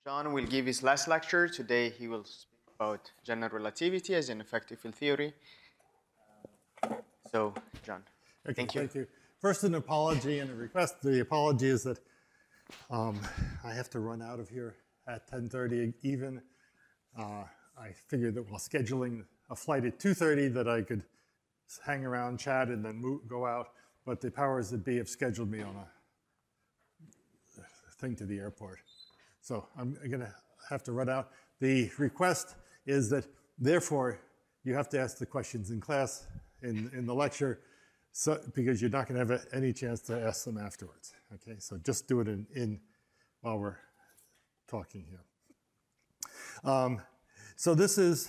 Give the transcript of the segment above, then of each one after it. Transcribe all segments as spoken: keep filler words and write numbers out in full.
John will give his last lecture. Today he will speak about general relativity as an effective field theory. So, John, Okay, thank you. Thank you. First, an apology and a request. The apology is that um, I have to run out of here at ten thirty even. Uh, I figured that while scheduling a flight at two thirty that I could hang around, chat, and then move, go out. But the powers that be have scheduled me on a thing to the airport. So I'm going to have to run out. The request is that, therefore, you have to ask the questions in class, in, in the lecture, so, because you're not going to have any chance to ask them afterwards. Okay, so just do it in, in while we're talking here. Um, so this is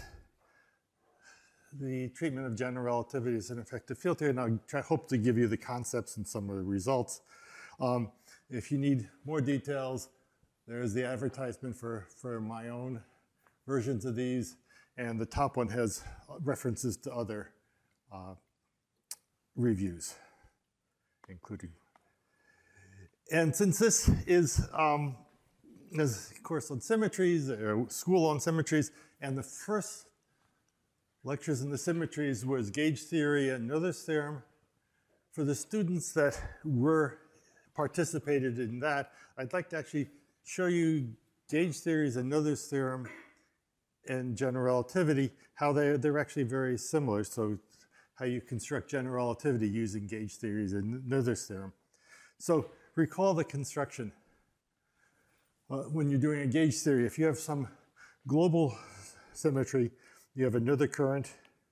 the treatment of general relativity as an effective field theory, and I try, hope to give you the concepts and some of the results. Um, if you need more details, there's the advertisement for, for my own versions of these, and the top one has references to other uh, reviews, including. And since this is um, this course on symmetries, or school on symmetries, and the first lectures in the symmetries was gauge theory and Noether's theorem. For the students that were participated in that, I'd like to actually show you gauge theories and Noether's theorem and general relativity, how they, they're actually very similar. So how you construct general relativity using gauge theories and Noether's theorem. So recall the construction. Uh, when you're doing a gauge theory, if you have some global symmetry, you have another current,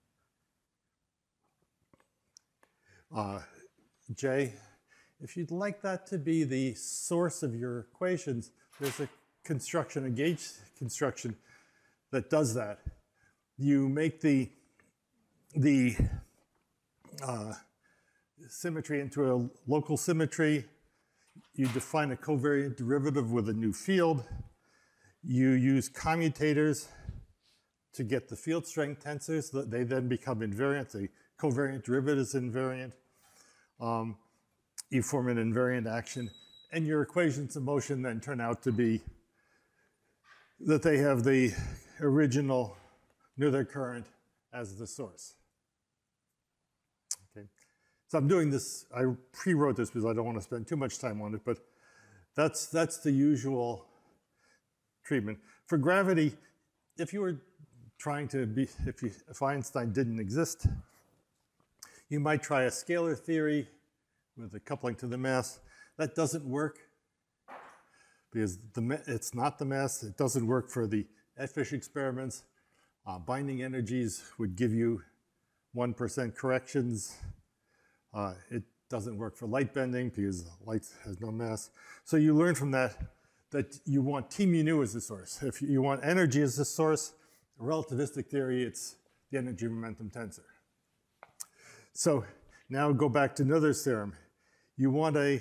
uh, J. If you'd like that to be the source of your equations, there's a construction, a gauge construction that does that. You make the, the uh, symmetry into a local symmetry. You define a covariant derivative with a new field. You use commutators to get the field strength tensors. They then become invariant. The covariant derivative is invariant. Um, you form an invariant action, and your equations of motion then turn out to be that they have the original Noether current as the source. Okay. So I'm doing this, I pre-wrote this because I don't want to spend too much time on it, but that's, that's the usual treatment. For gravity, if you were trying to be, if, you, if Einstein didn't exist, you might try a scalar theory with a coupling to the mass. That doesn't work because the, it's not the mass. It doesn't work for the Edfish experiments. Uh, binding energies would give you one percent corrections. Uh, it doesn't work for light bending because light has no mass. So you learn from that that you want T mu nu as the source. If you want energy as the source, relativistic theory, it's the energy momentum tensor. So now go back to Noether's theorem. You want a,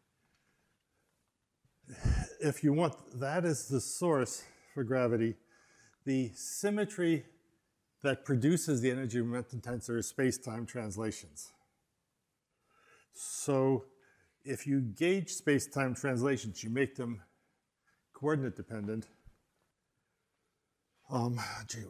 if you want that as the source for gravity, the symmetry that produces the energy momentum tensor is space-time translations. So if you gauge space-time translations, you make them coordinate dependent. Um, gee,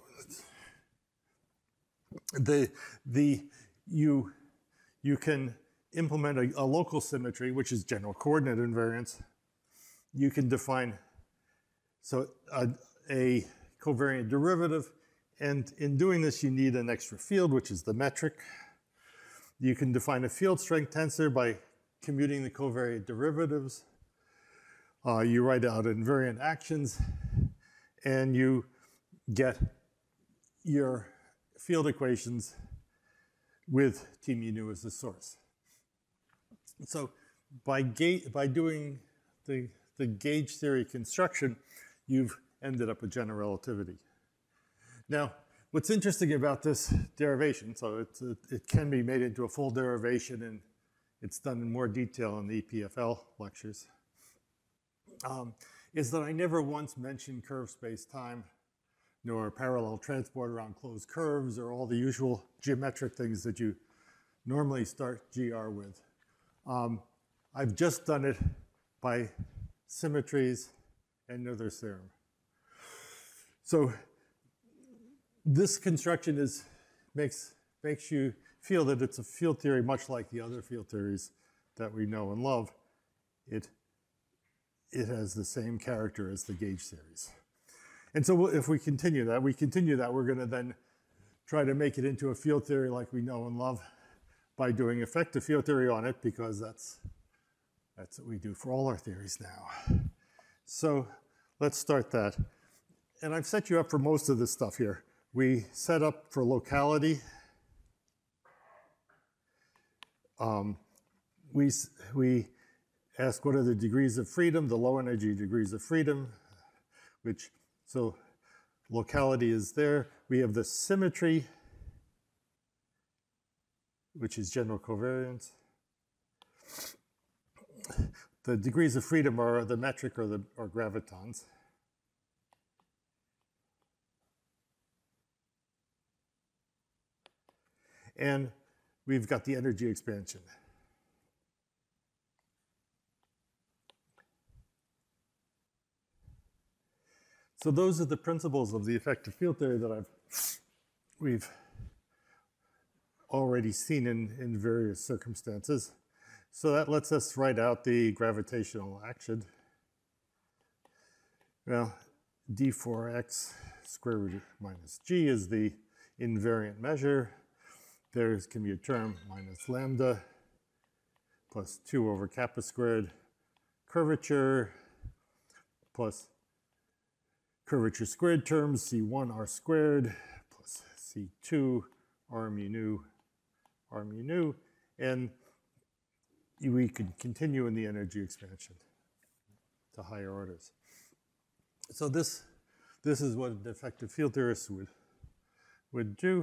the, the, you, you can implement a, a local symmetry, which is general coordinate invariance. You can define so a, a covariant derivative, and in doing this, you need an extra field, which is the metric. You can define a field strength tensor by commuting the covariant derivatives. Uh, you write out invariant actions, and you get your field equations with T mu nu as the source. So by, by doing the, the gauge theory construction, you've ended up with general relativity. Now, what's interesting about this derivation, so it's, it, it can be made into a full derivation, and it's done in more detail in the E P F L lectures, um, is that I never once mentioned curved space-time, nor parallel transport around closed curves, or all the usual geometric things that you normally start G R with. Um, I've just done it by symmetries and Noether's theorem. So this construction is makes makes you feel that it's a field theory much like the other field theories that we know and love. It it has the same character as the gauge theories. And so if we continue that, we continue that, we're going to then try to make it into a field theory like we know and love by doing effective field theory on it, because that's that's what we do for all our theories now. So let's start that. And I've set you up for most of this stuff here. We set up for locality. Um, we, we ask what are the degrees of freedom, the low energy degrees of freedom, which, so locality is there. We have the symmetry, which is general covariance. The degrees of freedom are the metric or the or gravitons. And we've got the energy expansion. So those are the principles of the effective field theory that I've we've already seen in, in various circumstances. So that lets us write out the gravitational action. Well, d four x square root minus g is the invariant measure. There can be a term minus lambda plus two over kappa squared curvature plus curvature squared terms, C one r squared plus C two r mu nu r mu nu, and we could continue in the energy expansion to higher orders. So this, this is what an effective field theorist would, would do.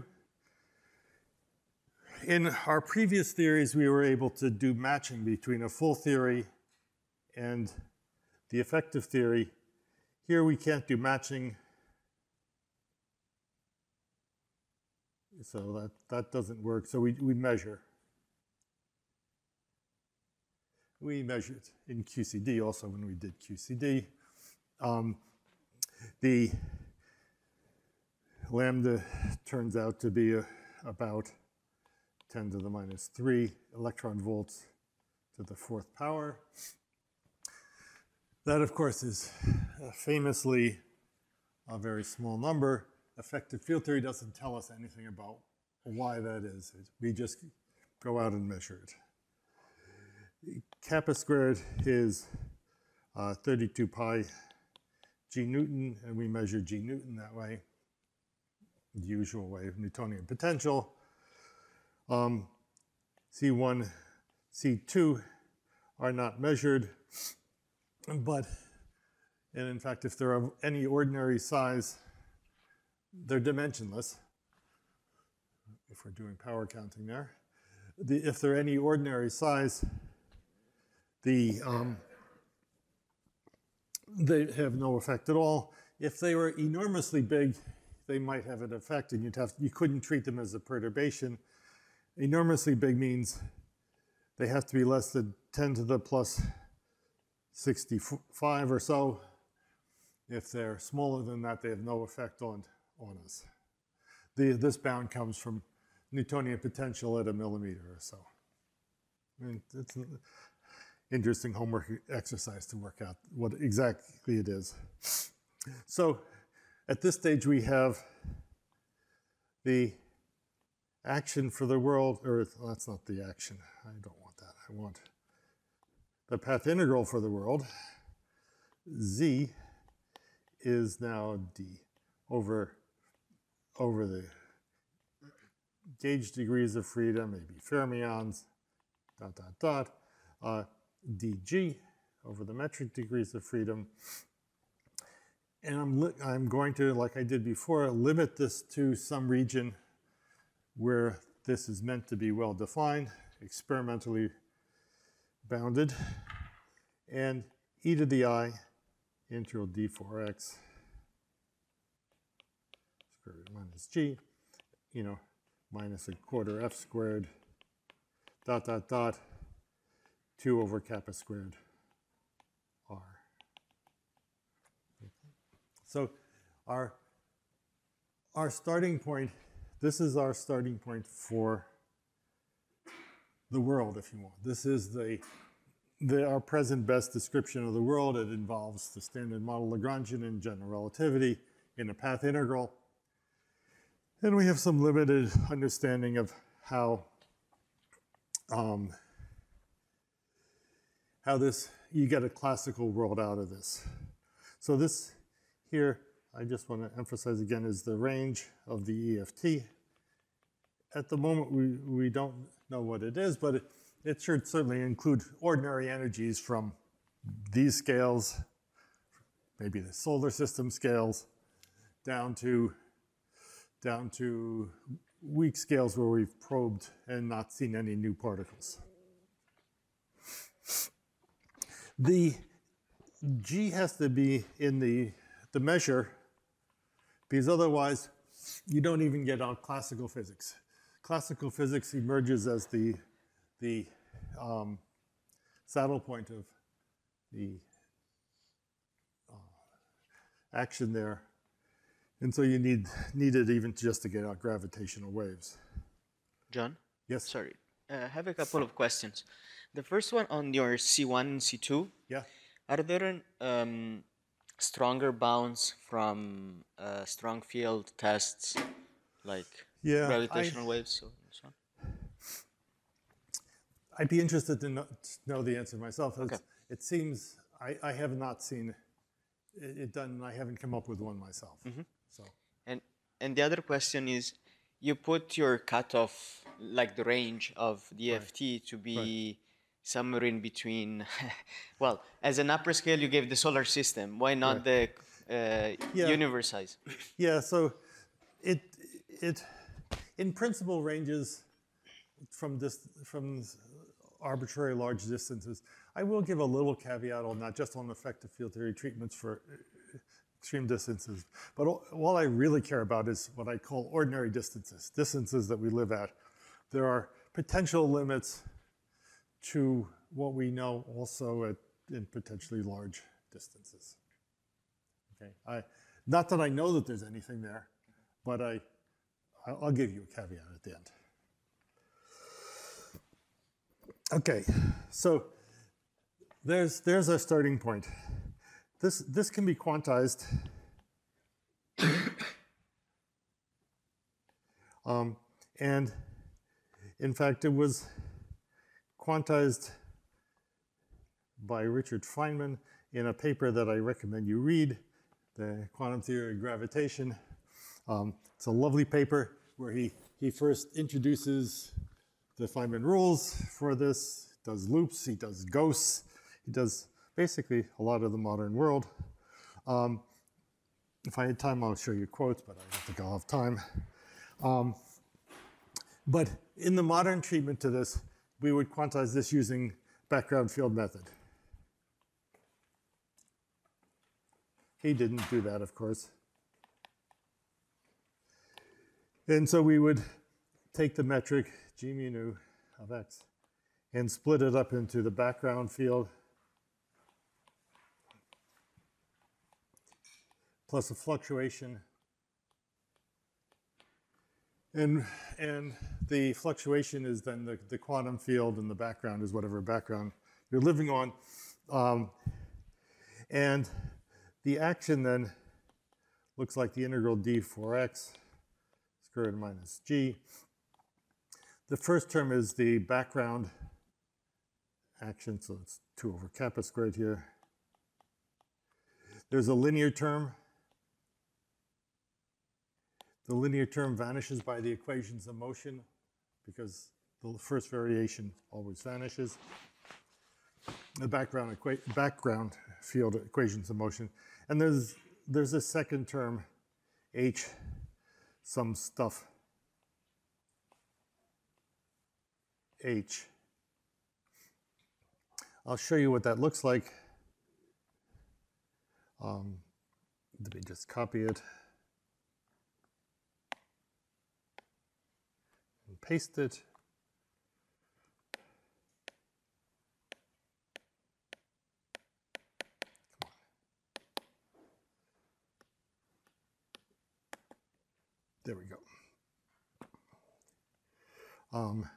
In our previous theories, we were able to do matching between a full theory and the effective theory. Here we can't do matching, so that, that doesn't work. So we, we measure. We measured in Q C D also when we did Q C D. Um, the lambda turns out to be a, about ten to the minus three electron volts to the fourth power. That, of course, is famously a very small number. Effective field theory doesn't tell us anything about why that is. We just go out and measure it. Kappa squared is uh, thirty-two pi g Newton, and we measure g Newton that way, the usual way of Newtonian potential. Um, C one, C two are not measured, but, and in fact, if they're of any ordinary size, they're dimensionless, if we're doing power counting there. The, if they're any ordinary size, the, um, they have no effect at all. If they were enormously big, they might have an effect, and you'd have, you couldn't treat them as a perturbation. Enormously big means they have to be less than ten to the plus sixty-five or so. If they're smaller than that, they have no effect on, on us. The, this bound comes from Newtonian potential at a millimeter or so. I mean, it's an interesting homework exercise to work out what exactly it is. So at this stage, we have the action for the world, or well, that's not the action. I don't want that. I want the path integral for the world. Z is now d over, over the gauge degrees of freedom, maybe fermions, dot, dot, dot, uh, dg over the metric degrees of freedom. And I'm, I'm going to, like I did before, limit this to some region where this is meant to be well defined, experimentally bounded, and e to the I integral d four x square root minus g, you know, minus a quarter f squared, dot, dot, dot, two over kappa squared r. So our our starting point, this is our starting point for the world, if you want. This is the, the our present best description of the world. It involves the standard model Lagrangian and general relativity in a path integral. And we have some limited understanding of how um, how this, you get a classical world out of this. So this here, I just want to emphasize again, is the range of the E F T. At the moment, we, we don't know what it is, but it, it should certainly include ordinary energies from these scales, maybe the solar system scales, down to, down to weak scales where we've probed and not seen any new particles. The G has to be in the, the measure, because otherwise you don't even get out classical physics. Classical physics emerges as the, the um, saddle point of the uh, action there. And so you need, need it even just to get out gravitational waves. John? Yes? Sorry, uh, I have a couple of questions. The first one on your C one and C two. Yeah. Are there um, stronger bounds from uh, strong field tests, like Yeah, gravitational I, waves and so on? I'd be interested to know, to know the answer myself. Okay. It seems, I, I have not seen it, it done, and I haven't come up with one myself. Mm-hmm. So. And, and the other question is, you put your cutoff, like the range of the Right. F T to be Right. somewhere in between. Well, as an upper scale, you gave the solar system. Why not Right. the uh, Yeah. universe size? Yeah, so it, it in principle ranges from, dis, from arbitrary large distances. I will give a little caveat on that, just on effective field theory treatments for extreme distances. But all I really care about is what I call ordinary distances, distances that we live at. There are potential limits to what we know also at, in potentially large distances. Okay, I, not that I know that there's anything there, but I, I'll give you a caveat at the end. Okay, so there's, there's our starting point. This, this can be quantized. um, and in fact, it was quantized by Richard Feynman in a paper that I recommend you read, The Quantum Theory of Gravitation. Um, it's a lovely paper where he, he first introduces the Feynman rules for this, does loops, he does ghosts, he does basically a lot of the modern world. Um, if I had time, I'll show you quotes, but I don't think I'll have time. Um, but in the modern treatment to this, we would quantize this using background field method. He didn't do that, of course. And so we would take the metric G mu nu of x and split it up into the background field plus a fluctuation. And, and the fluctuation is then the, the quantum field, and the background is whatever background you're living on. Um, and the action then looks like the integral d four x squared minus g. The first term is the background action, so it's two over kappa squared here. There's a linear term. The linear term vanishes by the equations of motion because the first variation always vanishes. The background, equa background field equations of motion. And there's, there's a second term, h, some stuff, h. I'll show you what that looks like. Um, let me just copy it and paste it. Come on. there we go. Um,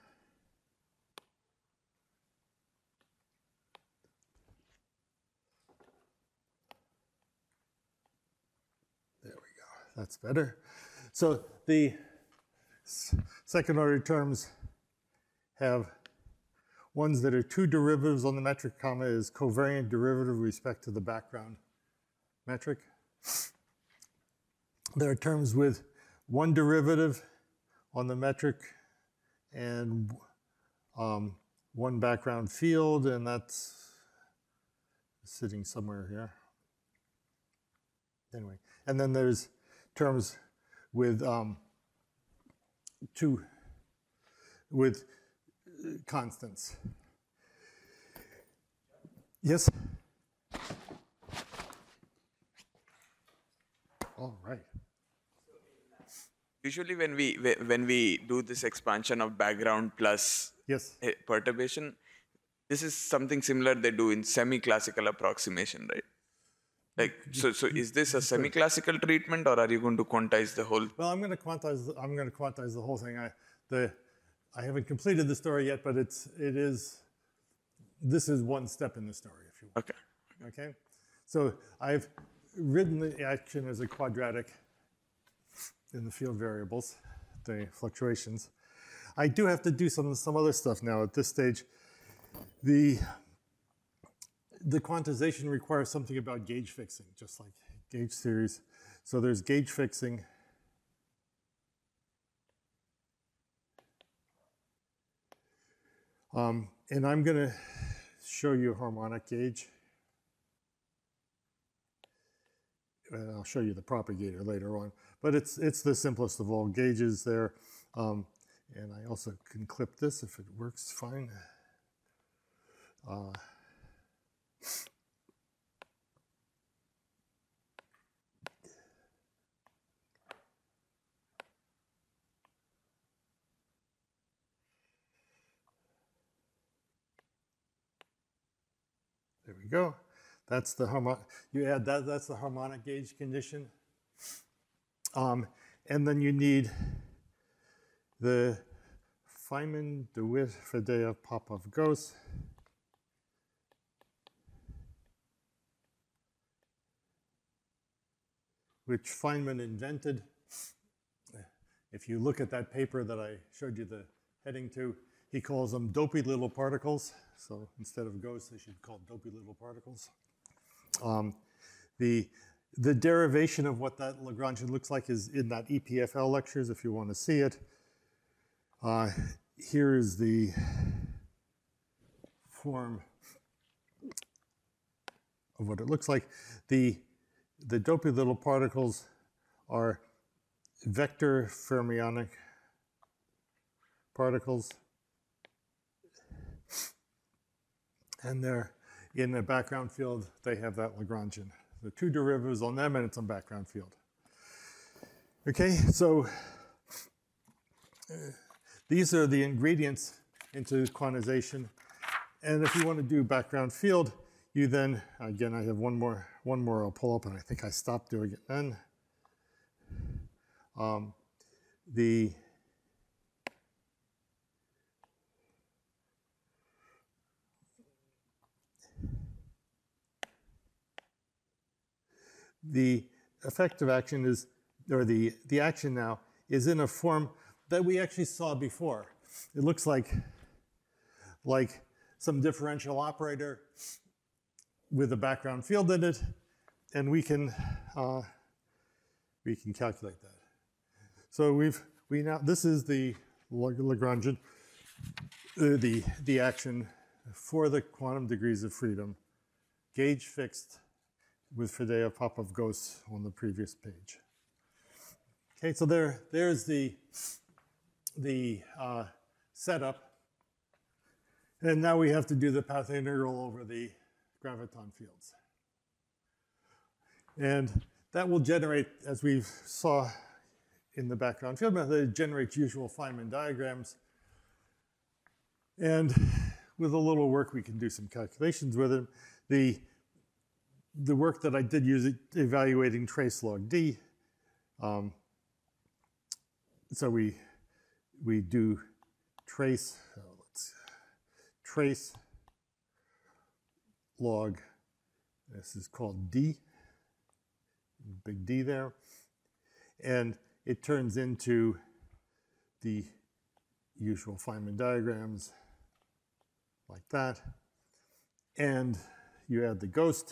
there we go. That's better. So the second order terms have ones that are two derivatives on the metric comma is covariant derivative with respect to the background metric. There are terms with one derivative on the metric and um, one background field, and that's sitting somewhere here. Anyway, and then there's terms with um, two, with constants. Yes? All right. Usually when we when we do this expansion of background plus Yes. perturbation, this is something similar they do in semi-classical approximation, right? Like, so so is this a semi-classical treatment, or are you going to quantize the whole? Well, I'm going to quantize. I'm going to quantize the whole thing. I the I haven't completed the story yet, but it's it is. This is one step in the story, if you will. Okay. Okay. So I've written the action as a quadratic in the field variables, the fluctuations. I do have to do some some other stuff now at this stage. The the quantization requires something about gauge fixing, just like gauge theories. So there's gauge fixing. Um, and I'm going to show you a harmonic gauge. And I'll show you the propagator later on. But it's, it's the simplest of all gauges there. Um, and I also can clip this if it works fine. Uh, There we go. That's the harmonic. You add that. That's the harmonic gauge condition. Um, and then you need the Feynman, DeWitt, Faddeev, Popov, Gauss. Which Feynman invented. If you look at that paper that I showed you the heading to, he calls them dopey little particles. So instead of ghosts, they should call dopey little particles. Um, the, the derivation of what that Lagrangian looks like is in that E P F L lectures if you want to see it. Uh, here is the form of what it looks like. The, the dopey little particles are vector fermionic particles. And they're in the background field, they have that Lagrangian. The two derivatives on them, and it's on background field. Okay, so uh, these are the ingredients into quantization. And if you want to do background field, you then, again, I have one more, one more I'll pull up, and I think I stopped doing it then. Um, the The effective action is, or the, the action now, is in a form that we actually saw before. It looks like, like some differential operator with a background field in it, and we can, uh, we can calculate that. So we've, we now, this is the Lagrangian, uh, the, the action for the quantum degrees of freedom, gauge fixed with Faddeev, Popov, Gauss on the previous page. Okay, so there, there's the, the uh, setup. And now we have to do the path integral over the graviton fields. And that will generate, as we saw in the background field method, it generates usual Feynman diagrams. And with a little work, we can do some calculations with it. The The work that I did use evaluating trace log D, um, so we we do trace, oh, let's trace log, this is called D, big D there, and it turns into the usual Feynman diagrams like that, and you add the ghost,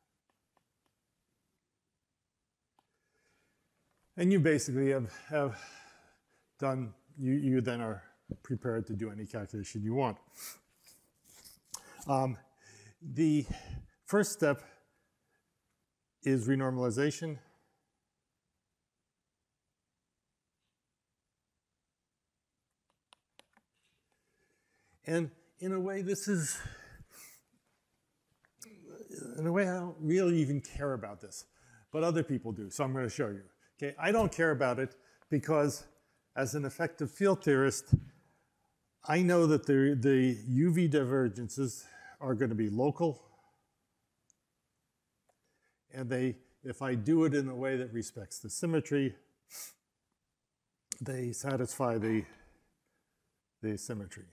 and you basically have, have done, you, you then are prepared to do any calculation you want. Um, the first step is renormalization. And in a way, this is, in a way, I don't really even care about this, but other people do, so I'm going to show you. Okay, I don't care about it because as an effective field theorist, I know that the, the U V divergences are going to be local, and they, if I do it in a way that respects the symmetry, they satisfy the, the symmetry.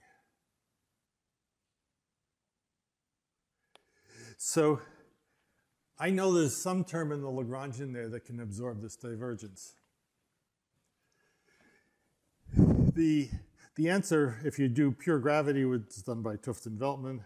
So I know there's some term in the Lagrangian there that can absorb this divergence. The, the answer, if you do pure gravity, was done by 't Hooft and Veltman.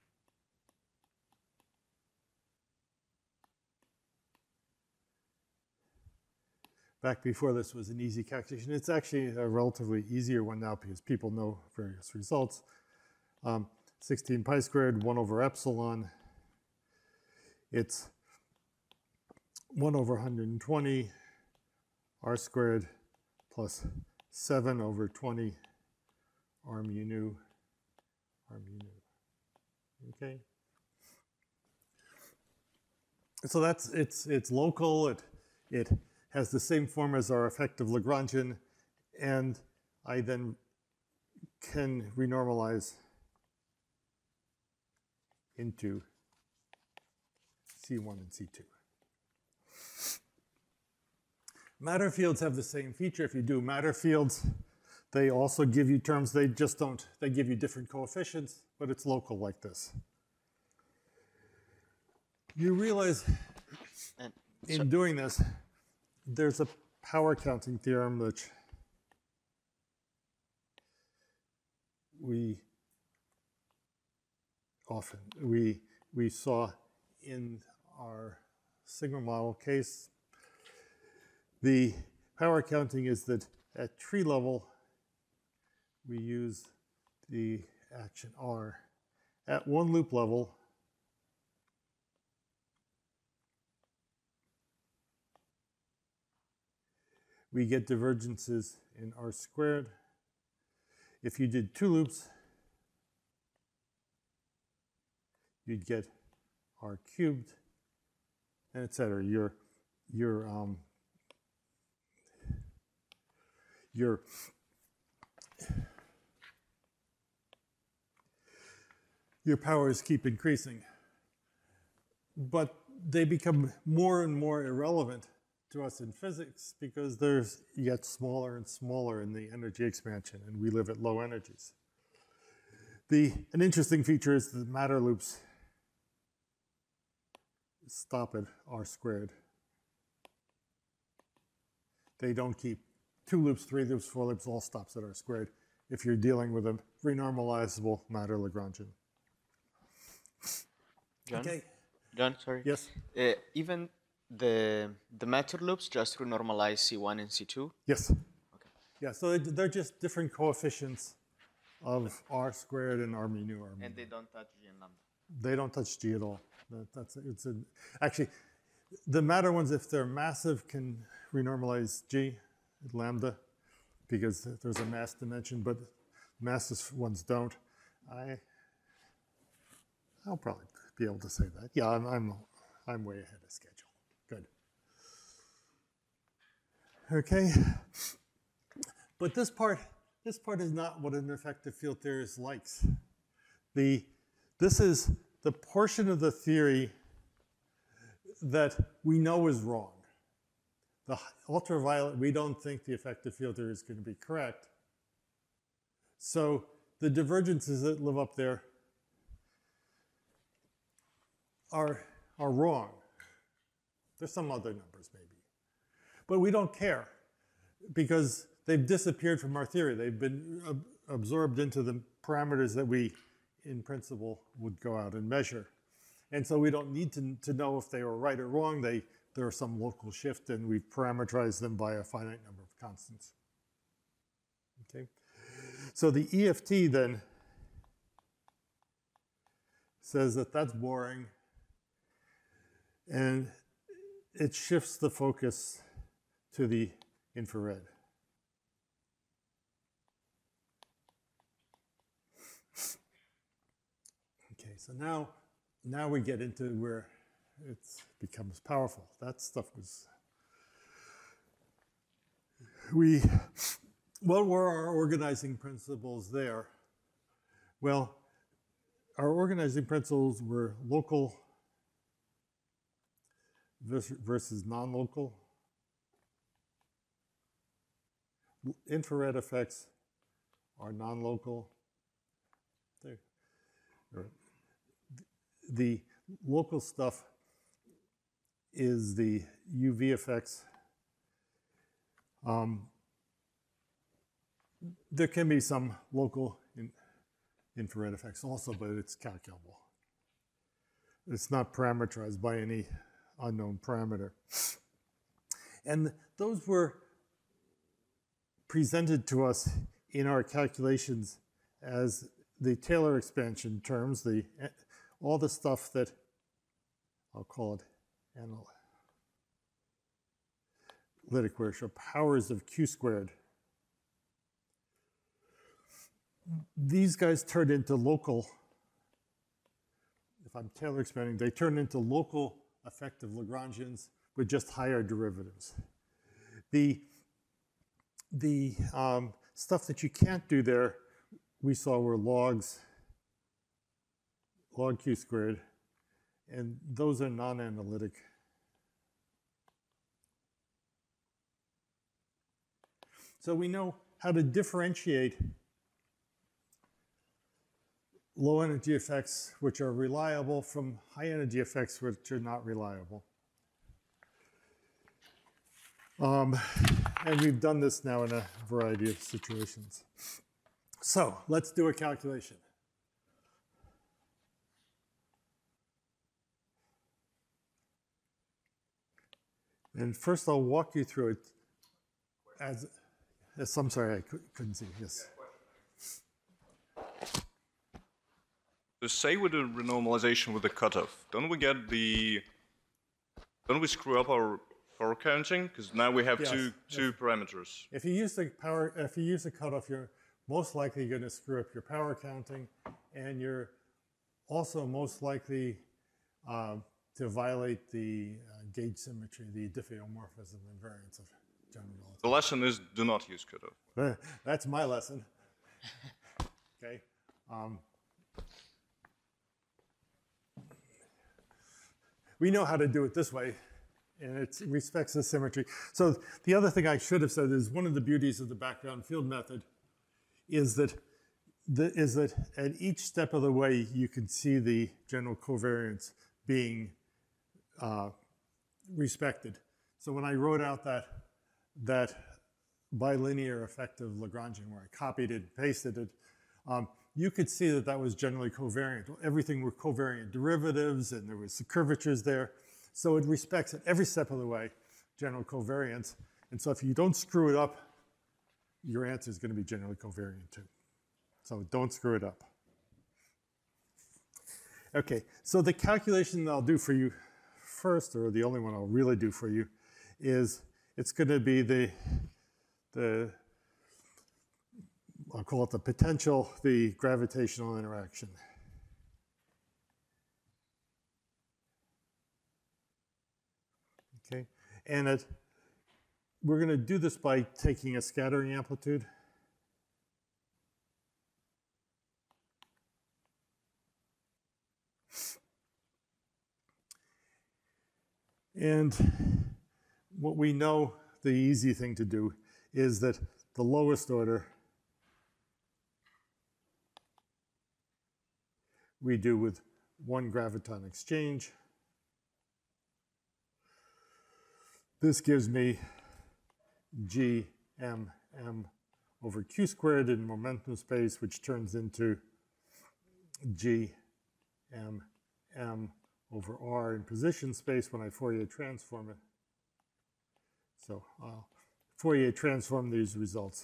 Back before this was an easy calculation. It's actually a relatively easier one now because people know various results. Um, sixteen pi squared, one over epsilon. It's one over one hundred twenty r squared plus seven over twenty r mu nu, r mu nu. Okay? So that's, it's, it's local, it, it has the same form as our effective Lagrangian, and I then can renormalize into C one and C two. Matter fields have the same feature. If you do matter fields, they also give you terms, they just don't, they give you different coefficients, but it's local like this. You realize And in so, doing this, there's a power counting theorem which we often, we, we saw in our sigma model case. The power counting is that at tree level, we use the action R. At one loop level, we get divergences in R squared. If you did two loops, you'd get R cubed, and et cetera. Your, your, um, your, your powers keep increasing. But they become more and more irrelevant to us in physics because there's yet smaller and smaller in the energy expansion, and we live at low energies. The, an interesting feature is that matter loops stop at R squared. They don't keep two loops, three loops, four loops, all stops at R squared if you're dealing with a renormalizable matter Lagrangian. John? Okay. John, sorry. Yes. Uh, even the the matter loops just renormalize C one and C two? Yes. Okay. Yeah, so they're just different coefficients of R squared and R mu nu, R mu And nu. they don't touch G and lambda. They don't touch G at all. That, that's it's a, actually, the matter ones, if they're massive, can renormalize G, lambda, because there's a mass dimension, but massive ones don't. I, I'll probably be able to say that. Yeah, I'm, I'm, I'm way ahead of schedule. Good. Okay. But this part, this part is not what an effective field theorist likes. The, this is the portion of the theory that we know is wrong. the ultraviolet, we don't think the effective field theory is going to be correct. So the divergences that live up there are, are wrong. There's some other numbers maybe. But we don't care because they've disappeared from our theory. They've been ab absorbed into the parameters that we, in principle, would go out and measure. And so we don't need to, to know if they were right or wrong. They, there are some local shift, and we've parameterized them by a finite number of constants. Okay? So the E F T then says that that's boring, and it shifts the focus to the infrared. Okay, so now, now we get into where it becomes powerful. That stuff was, we, what were our organizing principles there? Well, our organizing principles were local versus non-local. Infrared effects are non-local. The local stuff is the U V effects. Um, there can be some local in, infrared effects also, but it's calculable. It's not parameterized by any unknown parameter. And those were presented to us in our calculations as the Taylor expansion terms, the, all the stuff that, I'll call it analytic ratio, powers of Q squared. These guys turn into local, if I'm Taylor expanding, they turn into local effective Lagrangians with just higher derivatives. The, the um, stuff that you can't do there, we saw were logs, log Q squared, and those are non-analytic. So we know how to differentiate low energy effects which are reliable from high energy effects which are not reliable. Um, and we've done this now in a variety of situations. So let's do a calculation. And first I'll walk you through it as, as I'm sorry, I couldn't see, yes. So say with the renormalization with the cutoff, don't we get the, don't we screw up our power counting? Because now we have Yes, two, two yes. parameters. If you use the power, if you use the cutoff, you're most likely going to screw up your power counting, and you're also most likely uh, to violate the uh, gauge symmetry, the diffeomorphism invariance of general relativity. The lesson is do not use cutoff. That's my lesson. Okay. Um, we know how to do it this way, and it respects the symmetry. So the other thing I should have said is one of the beauties of the background field method is that, the, is that at each step of the way you can see the general covariance being uh, respected. So when I wrote out that, that bilinear effective Lagrangian where I copied it, pasted it, um, you could see that that was generally covariant. Everything were covariant derivatives, and there was the curvatures there. So it respects at every step of the way general covariance. And so if you don't screw it up, your answer is going to be generally covariant too. So don't screw it up. Okay, so the calculation that I'll do for you first, or the only one I'll really do for you, is it's going to be the, the I'll call it the potential, the gravitational interaction. Okay, and it, we're going to do this by taking a scattering amplitude. And what we know the easy thing to do is that the lowest order we do with one graviton exchange. This gives me G M M over Q squared in momentum space, which turns into G M M over R in position space when I Fourier transform it. So I'll Fourier transform these results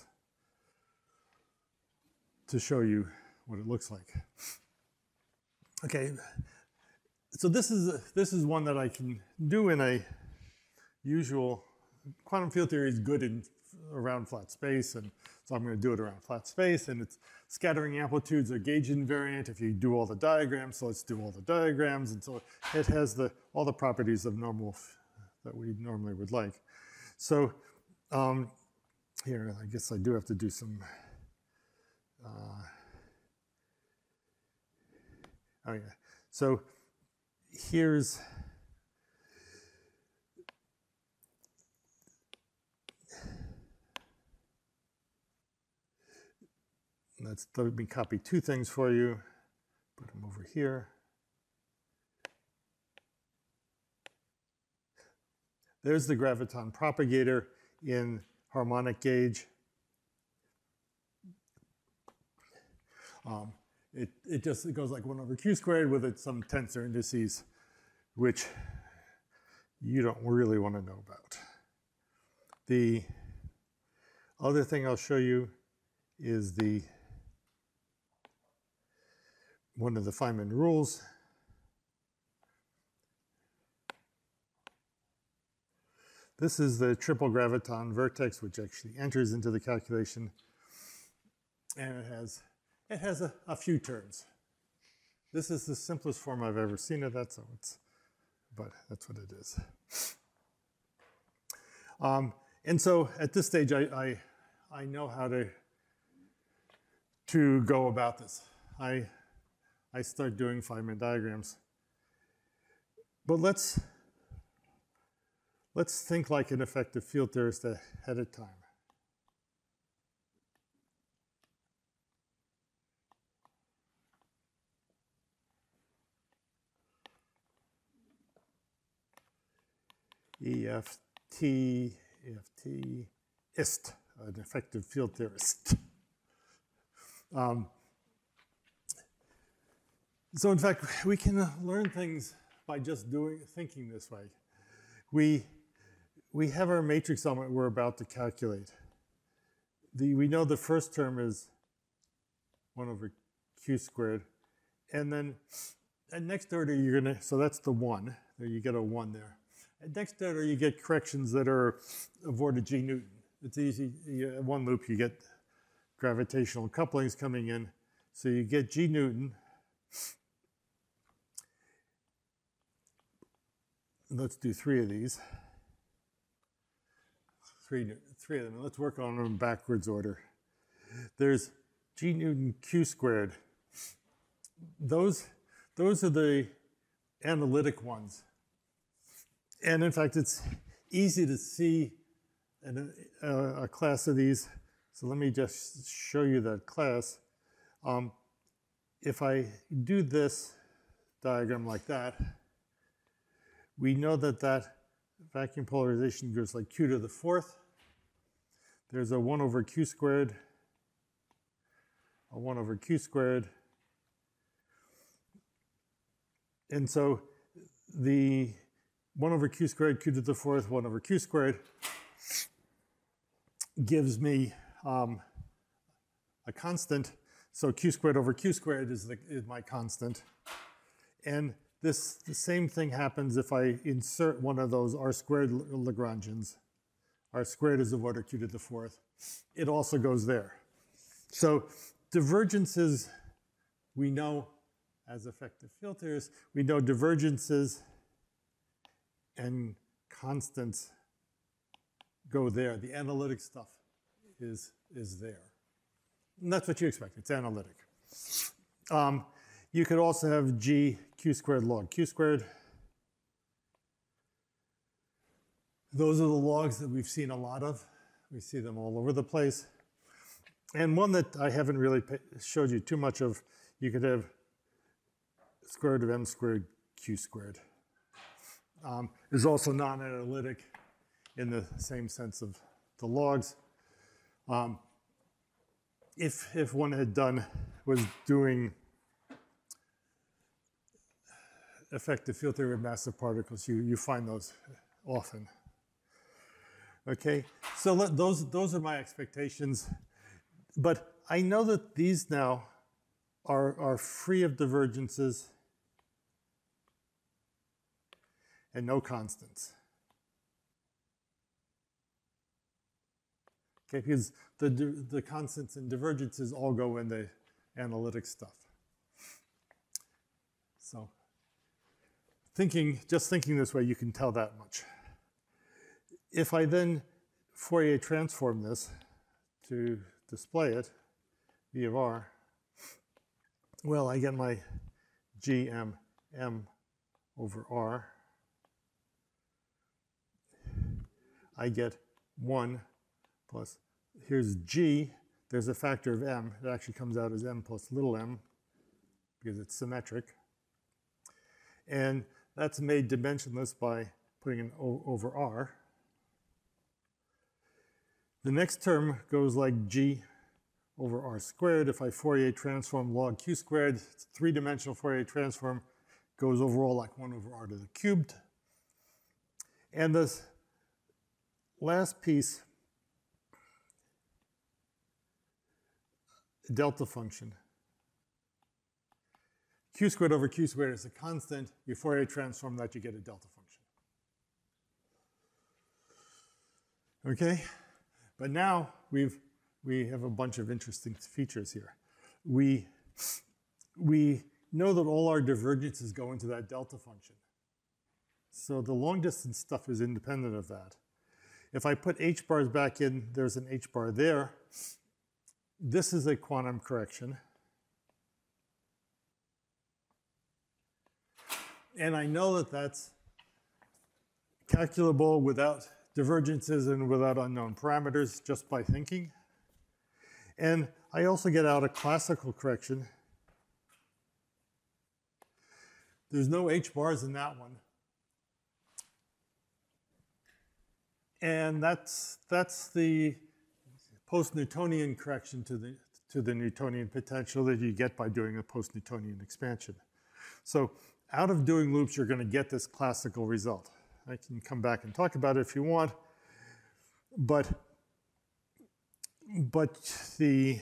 to show you what it looks like. Okay, so this is, this is one that I can do in a usual, quantum field theory is good in around flat space, and so I'm going to do it around flat space, and it's scattering amplitudes are gauge invariant if you do all the diagrams, so let's do all the diagrams, and so it has the, all the properties of normal that we normally would like. So um, here, I guess I do have to do some, uh, oh yeah, so here's, let's, let me copy two things for you, put them over here. There's the graviton propagator in harmonic gauge. Um, it, it just it goes like one over Q squared with it, some tensor indices, which you don't really want to know about. The other thing I'll show you is the one of the Feynman rules. This is the triple graviton vertex, which actually enters into the calculation, and it has it has a, a few terms. This is the simplest form I've ever seen of that, so it's, but that's what it is. Um, and so at this stage, I, I I know how to to go about this. I I start doing Feynman diagrams, but let's. Let's think like an effective field theorist ahead of time. E F T, E F T, ist, an effective field theorist. Um, so in fact, we can learn things by just doing, thinking this way. We We have our matrix element we're about to calculate. The, we know the first term is one over Q squared. And then at next order, you're going to, so that's the one. There you get a one there. At next order, you get corrections that are avoided G Newton. It's easy. You, at one loop, you get gravitational couplings coming in. So you get G Newton. Let's do three of these. Three, three of them. Let's work on them in backwards order. There's G Newton Q squared. Those, those are the analytic ones. And in fact, it's easy to see an, a, a class of these. So let me just show you that class. Um, if I do this diagram like that, we know that that vacuum polarization goes like Q to the fourth. There's a one over Q squared, a one over Q squared. And so the one over Q squared, Q to the fourth, one over Q squared gives me um, a constant. So Q squared over Q squared is, the, is my constant. And this, the same thing happens if I insert one of those R squared Lagrangians. R squared is of order Q to the fourth. It also goes there. So divergences, we know as effective field theorists, we know divergences and constants go there. The analytic stuff is, is there. And that's what you expect. It's analytic. Um, you could also have G Q squared log Q squared. those are the logs that we've seen a lot of. We see them all over the place. And one that I haven't really showed you too much of, you could have square root of m squared q squared. Um, is also non-analytic in the same sense of the logs. Um, if, if one had done, was doing effective field theory of massive particles, you, you find those often. Okay, so let, those, those are my expectations. But I know that these now are, are free of divergences and no constants. Okay, because the, the constants and divergences all go in the analytic stuff. So thinking, just thinking this way, you can tell that much. If I then Fourier transform this to display it, V of r, well, I get my G M M over R. I get one plus, here's G, there's a factor of M. It actually comes out as M plus little m because it's symmetric. And that's made dimensionless by putting an O over R. The next term goes like G over R squared. If I Fourier transform log Q squared, it's a three-dimensional Fourier transform, goes overall like one over R to the cubed. And this last piece, delta function. Q squared over Q squared is a constant. You Fourier transform that, you get a delta function. Okay? But now we've, we have a bunch of interesting features here. We, we know that all our divergences go into that delta function. So the long distance stuff is independent of that. If I put h bars back in, there's an h bar there. This is a quantum correction. And I know that that's calculable without divergences and without unknown parameters, just by thinking. And I also get out a classical correction. There's no h bars in that one. And that's, that's the post-Newtonian correction to the, to the Newtonian potential that you get by doing a post-Newtonian expansion. So out of doing loops, you're going to get this classical result. I can come back and talk about it if you want, but, but the,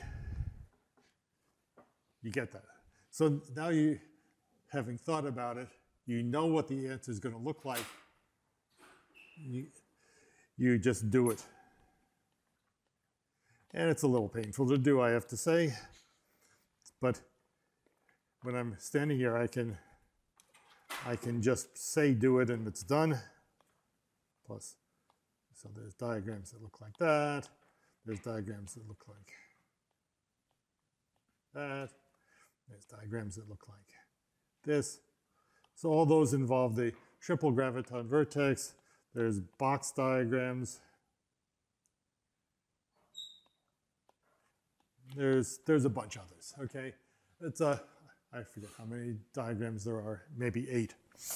you get that. So now you, having thought about it, you know what the answer is going to look like. You, you just do it. And it's a little painful to do, I have to say, but when I'm standing here, I can, I can just say do it and it's done. Plus, so there's diagrams that look like that. There's diagrams that look like that. There's diagrams that look like this. So all those involve the triple graviton vertex. There's box diagrams. There's, there's a bunch of others, okay? It's a, I forget how many diagrams there are, maybe eight.